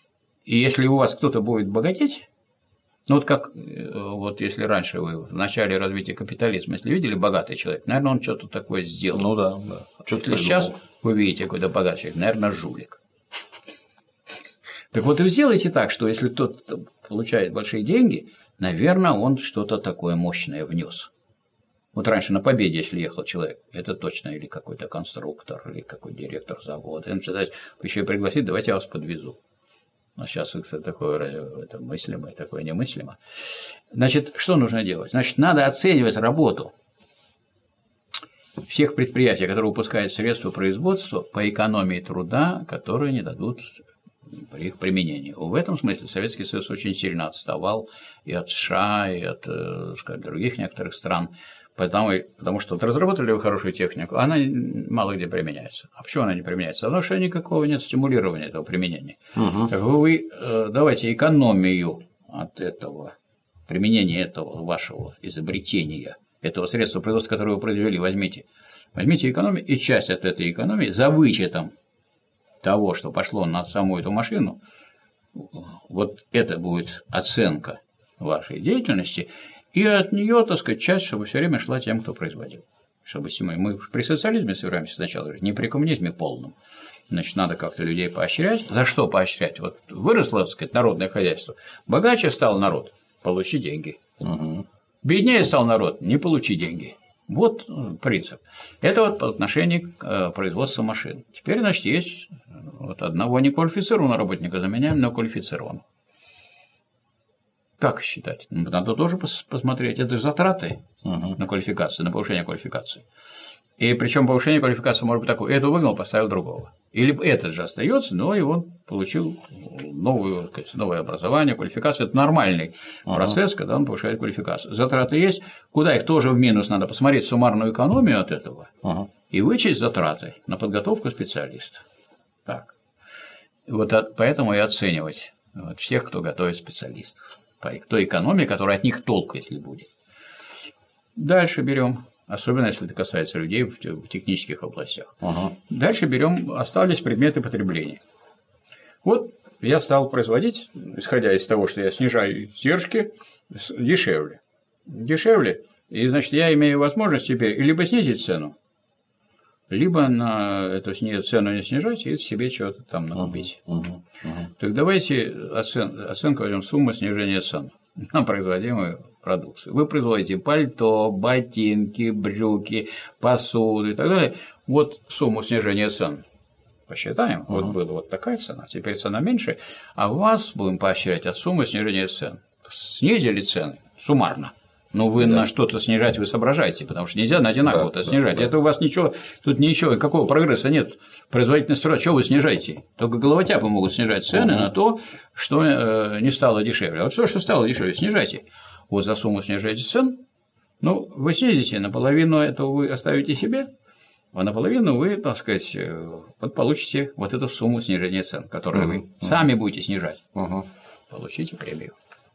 И если у вас кто-то будет богатеть, ну вот как вот если раньше вы в начале развития капитализма, если видели богатый человек, наверное, он что-то такое сделал. Ну да, да. Если сейчас вы видите какой-то богатый человек, наверное, жулик. Так вот и сделайте так, что если кто-то получает большие деньги, наверное, он что-то такое мощное внес. Вот раньше на Победе, если ехал человек, это точно или какой-то конструктор, или какой-то директор завода. Он сказать, еще и пригласит, давайте я вас подвезу. А сейчас это такое это мыслимо, такое немыслимо. Значит, что нужно делать? Значит, надо оценивать работу всех предприятий, которые выпускают средства производства по экономии труда, которые не дадут при их применении. В этом смысле Советский Союз очень сильно отставал и от США, и от, скажем, других некоторых стран, потому что вот разработали вы хорошую технику, она мало где применяется. А почему она не применяется? Потому что никакого нет стимулирования этого применения. Так вы давайте экономию от этого, применения этого вашего изобретения, этого средства производства, которое вы произвели, возьмите экономию и часть от этой экономии за вычетом того, что пошло на саму эту машину, вот это будет оценка вашей деятельности, и от нее, так сказать, часть, чтобы все время шла тем, кто производил. Чтобы мы при социализме собираемся сначала говорить, не при коммунизме полном. Значит, надо как-то людей поощрять. За что поощрять? Вот выросло, так сказать, народное хозяйство, богаче стал народ, получи деньги. Беднее стал народ, не получи деньги. Вот принцип. Это вот по отношению к производству машин. Теперь, значит, есть вот одного неквалифицированного работника заменяем на квалифицированного. Как считать? Надо тоже посмотреть. Это же затраты на квалификацию, на повышение квалификации. И причем повышение квалификации может быть такое: это выгнал, поставил другого. Или этот же остается, но и он получил новое образование, квалификацию. Это нормальный процесс, когда он повышает квалификацию. Затраты есть, куда их тоже в минус, надо посмотреть суммарную экономию от этого и вычесть затраты на подготовку специалистов. Так. Вот поэтому и оценивать всех, кто готовит специалистов. По той экономии, которая от них толк, если будет. Дальше берем. Особенно, если это касается людей в технических областях. Дальше берем, остались предметы потребления. Вот я стал производить, исходя из того, что я снижаю издержки, дешевле. Дешевле, и значит, я имею возможность теперь либо снизить цену, либо на эту цену не снижать и себе чего-то там накупить. Так давайте оценку возьмем сумму снижения цен на производимую продукцию. Вы производите пальто, ботинки, брюки, посуду и так далее. Вот сумму снижения цен посчитаем. Вот была вот такая цена, теперь цена меньше, а вас будем поощрять от суммы снижения цен. Снизили цены суммарно. Но вы на что-то снижать вы соображаете, потому что нельзя на одинаково-то снижать. Это у вас ничего, тут ничего, какого прогресса нет. Производительность труда, чего вы снижаете? Только головотяпы могут снижать цены на то, что не стало дешевле. А вот все, что стало дешевле, снижайте. Вот за сумму снижаете цен, ну, вы снизите, наполовину этого вы оставите себе, а наполовину вы, так сказать, получите вот эту сумму снижения цен, которую вы сами будете снижать. Получите премию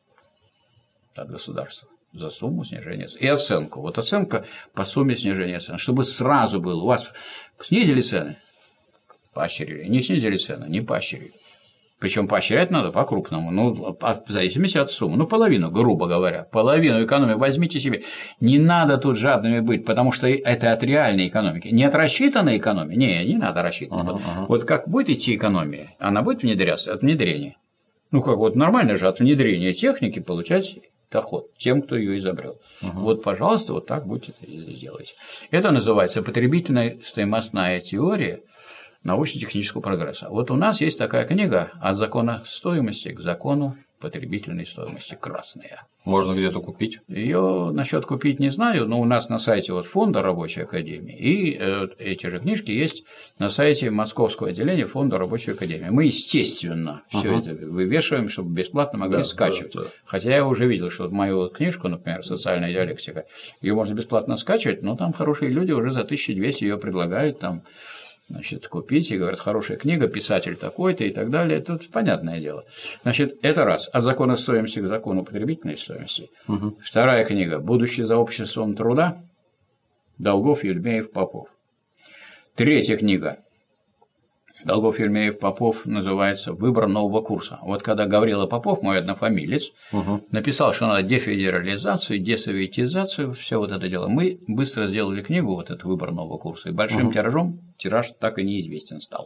от государства за сумму снижения цен. И оценку. Вот оценка по сумме снижения цен. Чтобы сразу было. У вас снизили цены – поощрили. Не снизили цены – не поощрили. Причем поощрять надо по-крупному, ну, в зависимости от суммы. Ну, половину, грубо говоря. Половину экономии возьмите себе. Не надо тут жадными быть, потому что это от реальной экономики. Не от рассчитанной экономии. Не надо рассчитывать. Вот как будет идти экономия, она будет внедряться от внедрения. Ну, как вот нормально же от внедрения техники получать доход тем, кто ее изобрел. Вот, пожалуйста, вот так будете делать. Это называется потребительная стоимостная теория научно-технического прогресса. Вот у нас есть такая книга «От закона стоимости к закону потребительной стоимости», красная. Можно где-то купить? Ее насчет купить не знаю, но у нас на сайте вот фонда Рабочей Академии, и эти же книжки есть на сайте Московского отделения фонда Рабочей Академии. Мы, естественно, все это вывешиваем, чтобы бесплатно могли скачивать. Хотя я уже видел, что вот мою книжку, например, «Социальная диалектика», ее можно бесплатно скачивать, но там хорошие люди уже за 1200 ее предлагают там. Значит, купить и говорят, хорошая книга, писатель такой-то и так далее. Тут понятное дело. Значит, это раз. От закона стоимости к закону потребительной стоимости. Вторая книга «Будущее за обществом труда». Долгов, Ельмеев, Попов. Третья книга Долгов, Ельмеев, Попов называется «Выбор нового курса». Вот когда Гаврила Попов, мой однофамилец, написал, что надо дефедерализацию, десоветизацию, все вот это дело, мы быстро сделали книгу, вот этот «Выбор нового курса», и большим тиражом, тираж так и неизвестен стал.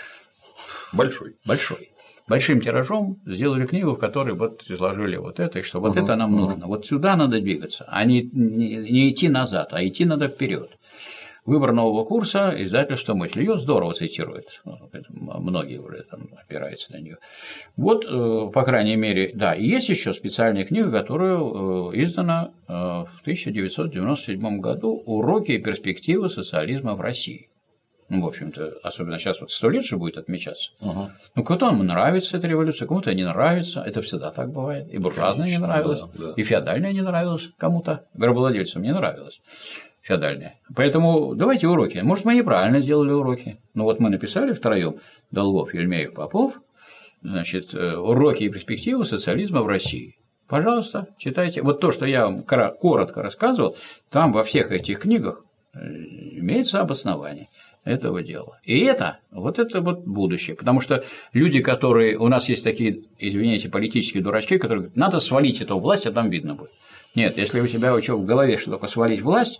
Большой. Большим тиражом сделали книгу, в которой вот изложили вот это, и что вот это нам нужно. Вот сюда надо двигаться, а не идти назад, а идти надо вперед. «Выбор нового курса», издательство «Мысль». Ее здорово цитирует. Многие уже там опираются на нее. Вот, по крайней мере, да. И есть еще специальная книга, которая издана в 1997 году «Уроки и перспективы социализма в России». Ну, в общем-то, особенно сейчас вот 100 лет же будет отмечаться. Ну, кому-то нравится эта революция, кому-то не нравится. Это всегда так бывает. И буржуазная не нравилась, и феодальная не нравилась кому-то. Рабовладельцам не нравилось. Феодальная. Поэтому давайте уроки. Может, мы неправильно сделали уроки. Ну, вот мы написали втроем Долгов, Ельмеев, Попов, значит, «Уроки и перспективы социализма в России». Пожалуйста, читайте. Вот то, что я вам коротко рассказывал, там во всех этих книгах имеется обоснование этого дела. И это вот будущее. Потому что люди, которые… У нас есть такие, извините, политические дурачки, которые говорят, надо свалить эту власть, а там видно будет. Нет, если у тебя в голове, что только свалить власть,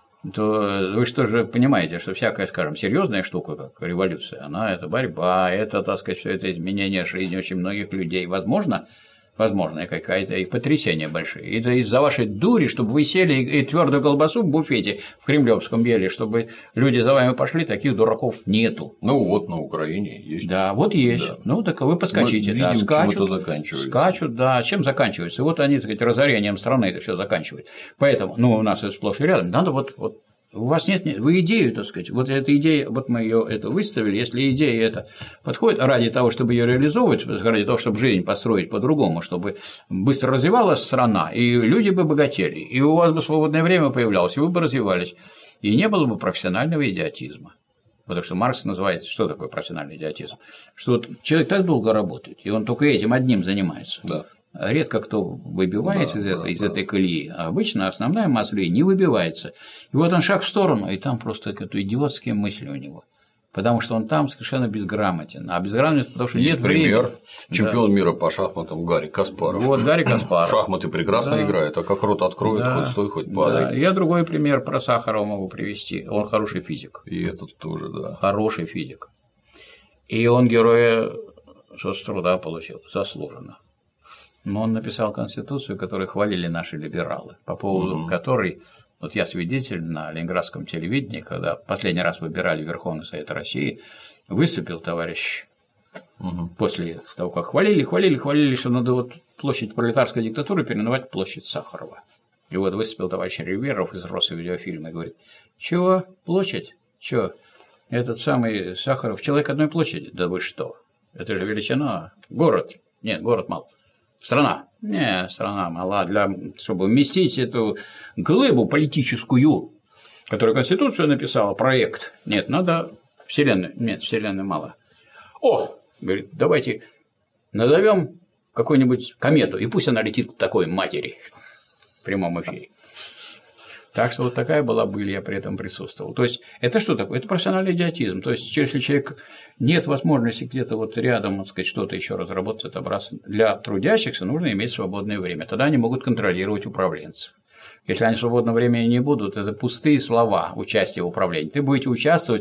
то вы что же понимаете, что всякая, скажем, серьезная штука, как революция, она это борьба, это, так сказать, все это изменение жизни очень многих людей. Возможно, какая-то и потрясения большие. Это из-за вашей дури, чтобы вы сели и твердую колбасу в буфете в Кремлевском ели, чтобы люди за вами пошли, таких дураков нету. Ну вот на Украине есть. Да, вот есть. Да. Ну так вы поскочите. Мы видим, да, скачут, да. Чем заканчивается? Вот они, так сказать, разорением страны это все заканчивают. Поэтому, у нас это сплошь и рядом. Надо вот у вас нет, вы идею, так сказать, вот эта идея, вот мы ее выставили, если идея эта подходит ради того, чтобы ее реализовывать, ради того, чтобы жизнь построить по-другому, чтобы быстро развивалась страна, и люди бы богатели, и у вас бы свободное время появлялось, и вы бы развивались, и не было бы профессионального идиотизма. Потому что Маркс называет, что такое профессиональный идиотизм, что вот человек так долго работает, и он только этим одним занимается. Да. Редко кто выбивается из этой колеи, а обычно основная масса людей не выбивается. И вот он шаг в сторону, и там просто какие-то идиотские мысли у него. Потому что он там совершенно безграмотен. А безграмотен, потому что есть пример. Чемпион мира по шахматам Гарри Каспаров. Вот Гарри Каспаров. Шахматы прекрасно играет, а как рот откроет, хоть стой, хоть падай. Да. Я другой пример про Сахарова могу привести. Он хороший физик. И этот тоже, да. Хороший физик. И он героя соцтруда получил, заслуженно. Но он написал Конституцию, которую хвалили наши либералы, по поводу которой, вот я свидетель на ленинградском телевидении, когда последний раз выбирали Верховный Совет России, выступил товарищ после того, как хвалили, что надо вот площадь пролетарской диктатуры переименовать в площадь Сахарова. И вот выступил товарищ Риверов из Росвидеофильма и говорит, чего, площадь? Чего? Этот самый Сахаров, человек одной площади? Да вы что? Это же величина. Город. Нет, город мал. Страна. Не, страна мала, чтобы вместить эту глыбу политическую, которую Конституцию написала, проект. Нет, надо вселенную. Нет, вселенная мала. Говорит, давайте назовем какую-нибудь комету, и пусть она летит к такой матери в прямом эфире. Так что вот такая была быль, я при этом присутствовал. То есть это что такое? Это профессиональный идиотизм. То есть если человек нет возможности где-то вот рядом, так сказать, что-то еще разработать, отобраться, для трудящихся нужно иметь свободное время. Тогда они могут контролировать управленцев. Если они в свободное время не будут, это пустые слова участия в управлении. Ты будете участвовать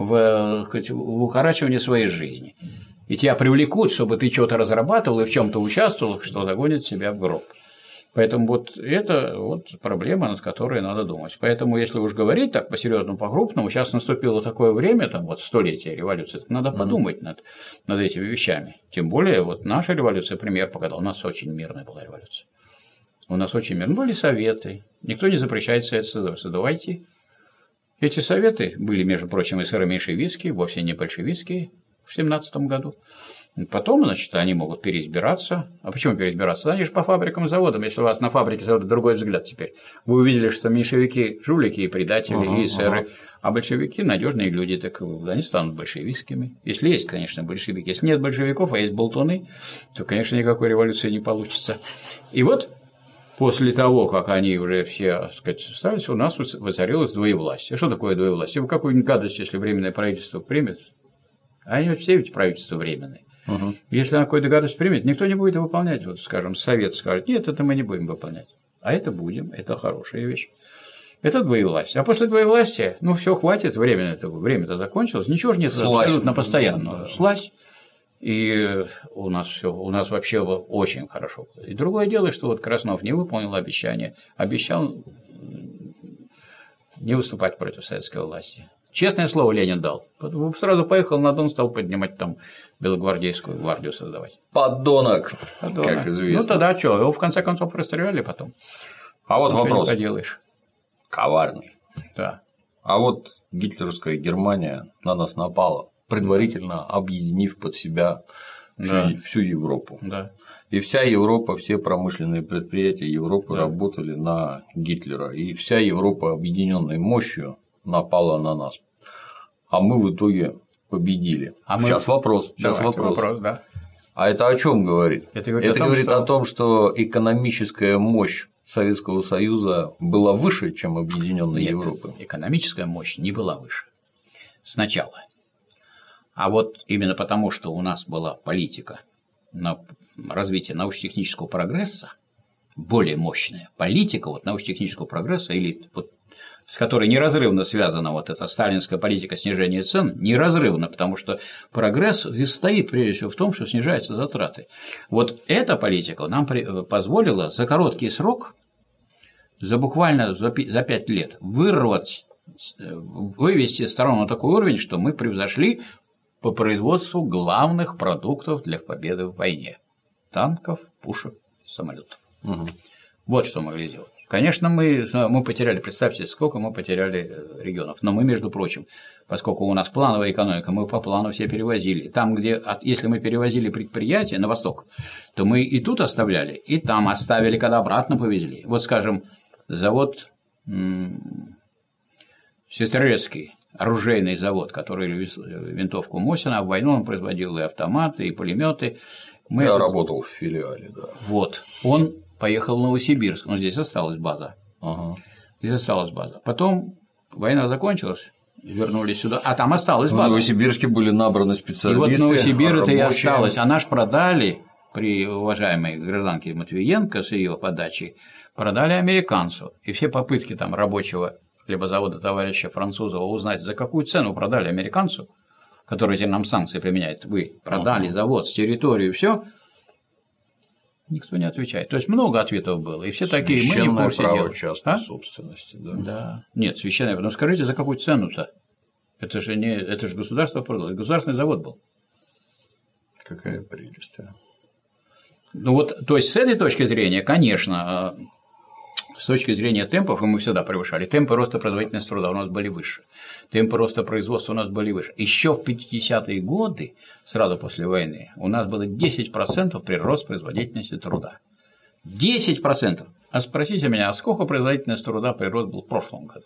в укорачивании своей жизни. И тебя привлекут, чтобы ты что-то разрабатывал и в чем-то участвовал, что загонит себя в гроб. Поэтому вот это вот проблема, над которой надо думать. Поэтому, если уж говорить так по-серьезному, по-крупному, сейчас наступило такое время, там вот столетие революции, надо подумать над этими вещами. Тем более, вот наша революция пример показала, у нас очень мирная была революция. У нас очень мирные были советы, никто не запрещает совет создавайте. Эти советы были, между прочим, эсеро-меньшевистские, вовсе не большевистские в 1917 году. Потом, значит, они могут переизбираться. А почему переизбираться? Они же по фабрикам и заводам. Если у вас на фабрике завода другой взгляд теперь. Вы увидели, что меньшевики – жулики и предатели, и эсеры, а большевики – надежные люди, так они станут большевистскими. Если есть, конечно, большевики. Если нет большевиков, а есть болтуны, то, конечно, никакой революции не получится. И вот после того, как они уже все, так сказать, составились, у нас воцарилось двоевластие. Что такое двоевластие? Вы какую-нибудь гадость, если Временное правительство примет, Они все ведь правительства временные. Если она какую-то гадость примет, никто не будет выполнять. Вот, скажем, совет скажет, нет, это мы не будем выполнять. А это будем, это хорошая вещь. Это двоевластие. А после двоевластия, ну, все, хватит, время-то закончилось, ничего же нет абсолютно постоянного. Слазь. И у нас вообще очень хорошо. И другое дело, что вот Краснов не выполнил обещание, обещал не выступать против советской власти. Честное слово Ленин дал. Сразу поехал на Дон, стал поднимать там белогвардейскую гвардию создавать. Подонок, как известно. Ну тогда что, его в конце концов расстреляли потом. А вот вопрос. Что поделаешь. Коварный. Да. А вот гитлеровская Германия на нас напала, предварительно объединив под себя всю Европу. Да. И вся Европа, все промышленные предприятия Европы работали на Гитлера. И вся Европа, объединенной мощью, напала на нас. А мы в итоге победили. Сейчас вопрос. Да. А это о чем говорит? Это говорит о том, что экономическая мощь Советского Союза была выше, чем объединенной Европы. Экономическая мощь не была выше. Сначала. А вот именно потому, что у нас была политика на развитие научно-технического прогресса, более мощная политика научно-технического прогресса, или с которой неразрывно связана вот эта сталинская политика снижения цен, неразрывно, потому что прогресс и стоит прежде всего в том, что снижаются затраты. Вот эта политика нам позволила за короткий срок, буквально за 5 лет, вывести страну на такой уровень, что мы превзошли по производству главных продуктов для победы в войне – танков, пушек, самолетов. Вот что мы сделали. Конечно, мы потеряли, представьте, сколько мы потеряли регионов. Но мы, между прочим, поскольку у нас плановая экономика, мы по плану все перевозили. Там, если мы перевозили предприятия на восток, то мы и тут оставляли, и там оставили, когда обратно повезли. Вот, скажем, завод Сестрорецкий, оружейный завод, который винтовку Мосина, а в войну он производил и автоматы, и пулеметы. Я работал в филиале, да. Вот. Он поехал в Новосибирск, но здесь осталась база. Здесь осталась база. Потом война закончилась, вернулись сюда, а там осталась база. В Новосибирске были набраны специалисты. И вот Новосибирск это и осталось. А наш продали при уважаемой гражданке Матвиенко с ее подачей, продали американцу. И все попытки там рабочего хлебозавода товарища Французова узнать, за какую цену продали американцу, который теперь нам санкции применяет, вы продали завод с территории, все. Никто не отвечает. То есть много ответов было, и все такие, мы не в курсе дела. Право частной собственности, да. Да. Нет, священное право. Но скажите, за какую цену-то? Это же государство продало, это государственный завод был. Какая прелесть. Ну вот, то есть с этой точки зрения, конечно, с точки зрения темпов, и мы всегда превышали, темпы роста производительности труда у нас были выше, темпы роста производства у нас были выше. Еще в 50-е годы, сразу после войны, у нас было 10% прирост производительности труда. 10%. А спросите меня, а сколько производительность труда прирост был в прошлом году?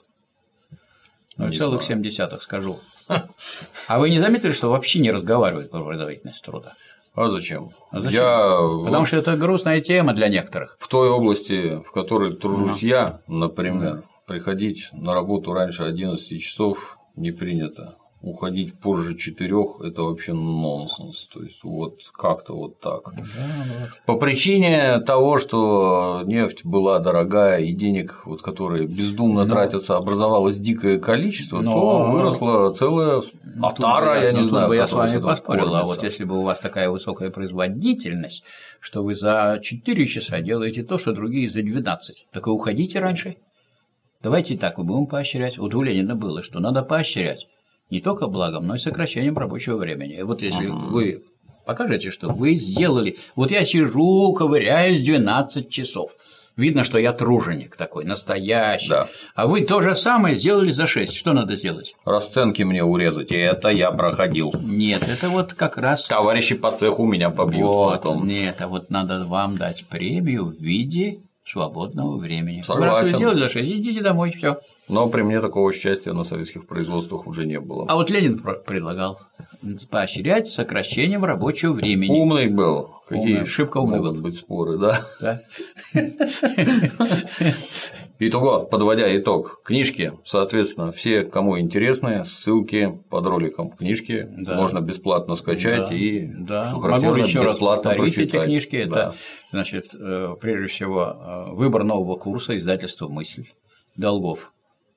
0,7, скажу. А вы не заметили, что вообще не разговаривают про производительность труда? А зачем? Потому что это грустная тема для некоторых. В той области, в которой тружусь я, например, приходить на работу раньше 11 часов не принято. Уходить позже 4 – это вообще нонсенс. То есть, вот как-то вот так. По причине того, что нефть была дорогая и денег, которые бездумно тратятся, образовалось дикое количество, то выросла целая отара, я не знаю, я с вами поспорил. А вот если бы у вас такая высокая производительность, что вы за 4 часа делаете то, что другие за 12, так вы уходите раньше. Давайте так, мы будем поощрять. Вот у Ленина было, что надо поощрять. Не только благом, но и сокращением рабочего времени. Вот если вы покажете, что вы сделали… Вот я сижу, ковыряюсь 12 часов. Видно, что я труженик такой, настоящий. Да. А вы то же самое сделали за 6. Что надо сделать? Расценки мне урезать, и это я проходил. Нет, это вот как раз… Товарищи по цеху меня побьют вот, потом. Нет, а вот надо вам дать премию в виде свободного времени. Согласен. Раз вы сделали за 6, идите домой, все. Но при мне такого счастья на советских производствах уже не было. А вот Ленин предлагал поощрять сокращением рабочего времени. Умный был. Какие шибко умный могут быть споры, да? Итого, подводя итог книжки, соответственно, все, кому интересны, ссылки под роликом книжки можно бесплатно скачать и, что характерно, бесплатно прочитать. Эти книжки. Это, значит, прежде всего, выбор нового курса издательства «Мысль», Долгов,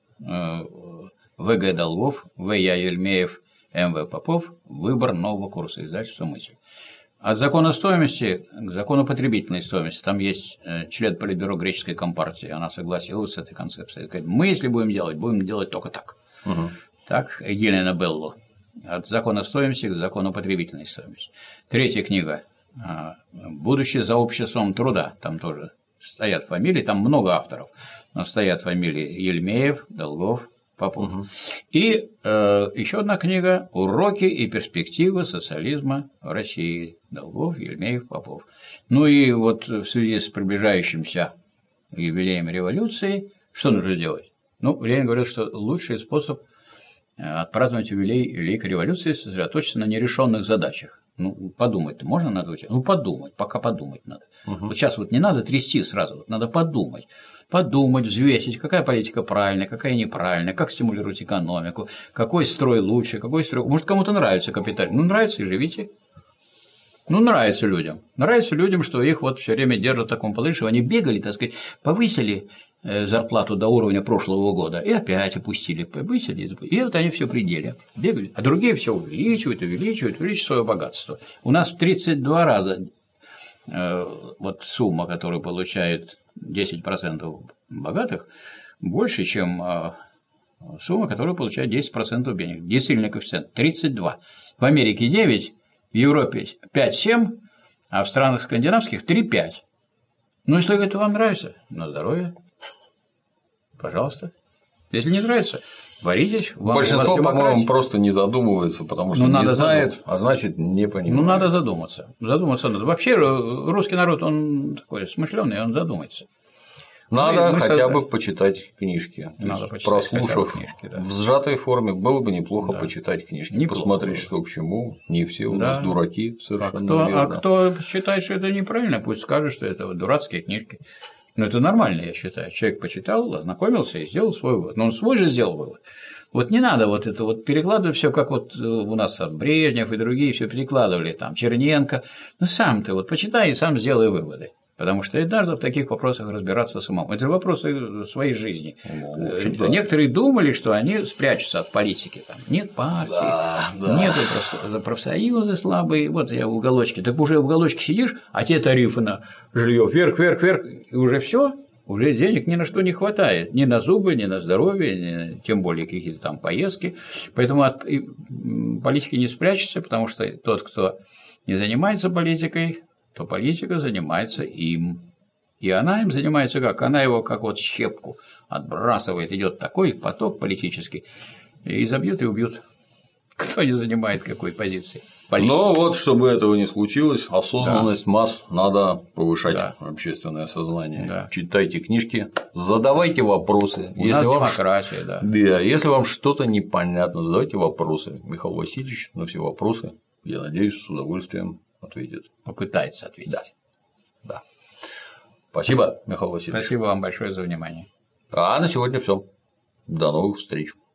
В.Г. Долгов, В.Я. Ельмеев, М.В. Попов, выбор нового курса издательства «Мысль». От закона стоимости к закону потребительной стоимости. Там есть член Политбюро греческой компартии. Она согласилась с этой концепцией. Говорит, мы, если будем делать только так. Так, Елена Белло. От закона стоимости к закону потребительной стоимости. Третья книга «Будущее за обществом труда». Там тоже стоят фамилии, там много авторов. Но стоят фамилии Ельмеев, Долгов, Попов. И еще одна книга «Уроки и перспективы социализма в России». Долгов, Ельмеев, Попов. Ну и вот в связи с приближающимся юбилеем революции, что нужно сделать? Ну, Ленин говорил, что лучший способ отпраздновать юбилей Великой революции сосредоточиться на нерешенных задачах. Ну, подумать-то можно над этим? Ну, подумать, пока подумать надо. Вот сейчас вот не надо трясти сразу, вот надо подумать. Подумать, взвесить, какая политика правильная, какая неправильная, как стимулировать экономику, какой строй лучше, какой строй… Может, кому-то нравится капитализм. Ну, нравится и живите. Ну, нравится людям. Нравится людям, что их вот все время держат в таком положении, что они бегали, так сказать, повысили зарплату до уровня прошлого года и опять опустили, повысили, и вот они все в пределе бегали. А другие все увеличивают свое богатство. У нас в 32 раза вот сумма, которую получает 10% богатых, больше, чем сумма, которую получает 10% бедных. Децильный коэффициент 32. В Америке 9, в Европе 5-7, а в странах скандинавских 3-5. Ну, если это вам нравится, на здоровье, пожалуйста. Если не нравится, боритесь. Большинство, по-моему, просто не задумывается, потому что не знает, а значит, не понимает. Ну, надо задуматься. Задуматься надо. Вообще, русский народ, он такой смышленый, он задумается. Надо хотя бы почитать книжки. Прослушав в сжатой форме, было бы неплохо почитать книжки, посмотреть, что к чему. Не все у нас дураки, совершенно верно. А кто считает, что это неправильно, пусть скажет, что это дурацкие книжки. Но это нормально, я считаю. Человек почитал, ознакомился и сделал свой вывод. Но он свой же сделал вывод. Вот не надо вот это вот перекладывать все, как вот у нас Брежнев и другие все перекладывали, там Черненко. Ну сам ты вот почитай и сам сделай выводы. Потому что это надо в таких вопросах разбираться самому. Это вопросы своей жизни. Некоторые думали, что они спрячутся от политики. Там нет партии, нет профсоюзы слабые. Вот я в уголочке. Так уже в уголочке сидишь, а те тарифы на жилье вверх, и уже все. Уже денег ни на что не хватает. Ни на зубы, ни на здоровье, тем более какие-то там поездки. Поэтому от политики не спрячешься, потому что тот, кто не занимается политикой, то политика занимается им. И она им занимается как? Она его как вот щепку отбрасывает, идет такой поток политический, и забьют и убьют. Кто не занимает какой позиции. Но вот, чтобы этого не случилось, осознанность масс надо повышать, общественное сознание. Читайте книжки, задавайте вопросы. У нас демократия, Да, если вам что-то непонятно, задавайте вопросы. Михаил Васильевич на все вопросы, я надеюсь, с удовольствием ответит. Попытается ответить. Да. Спасибо, Михаил Васильевич. Спасибо вам большое за внимание. А на сегодня все. До новых встреч.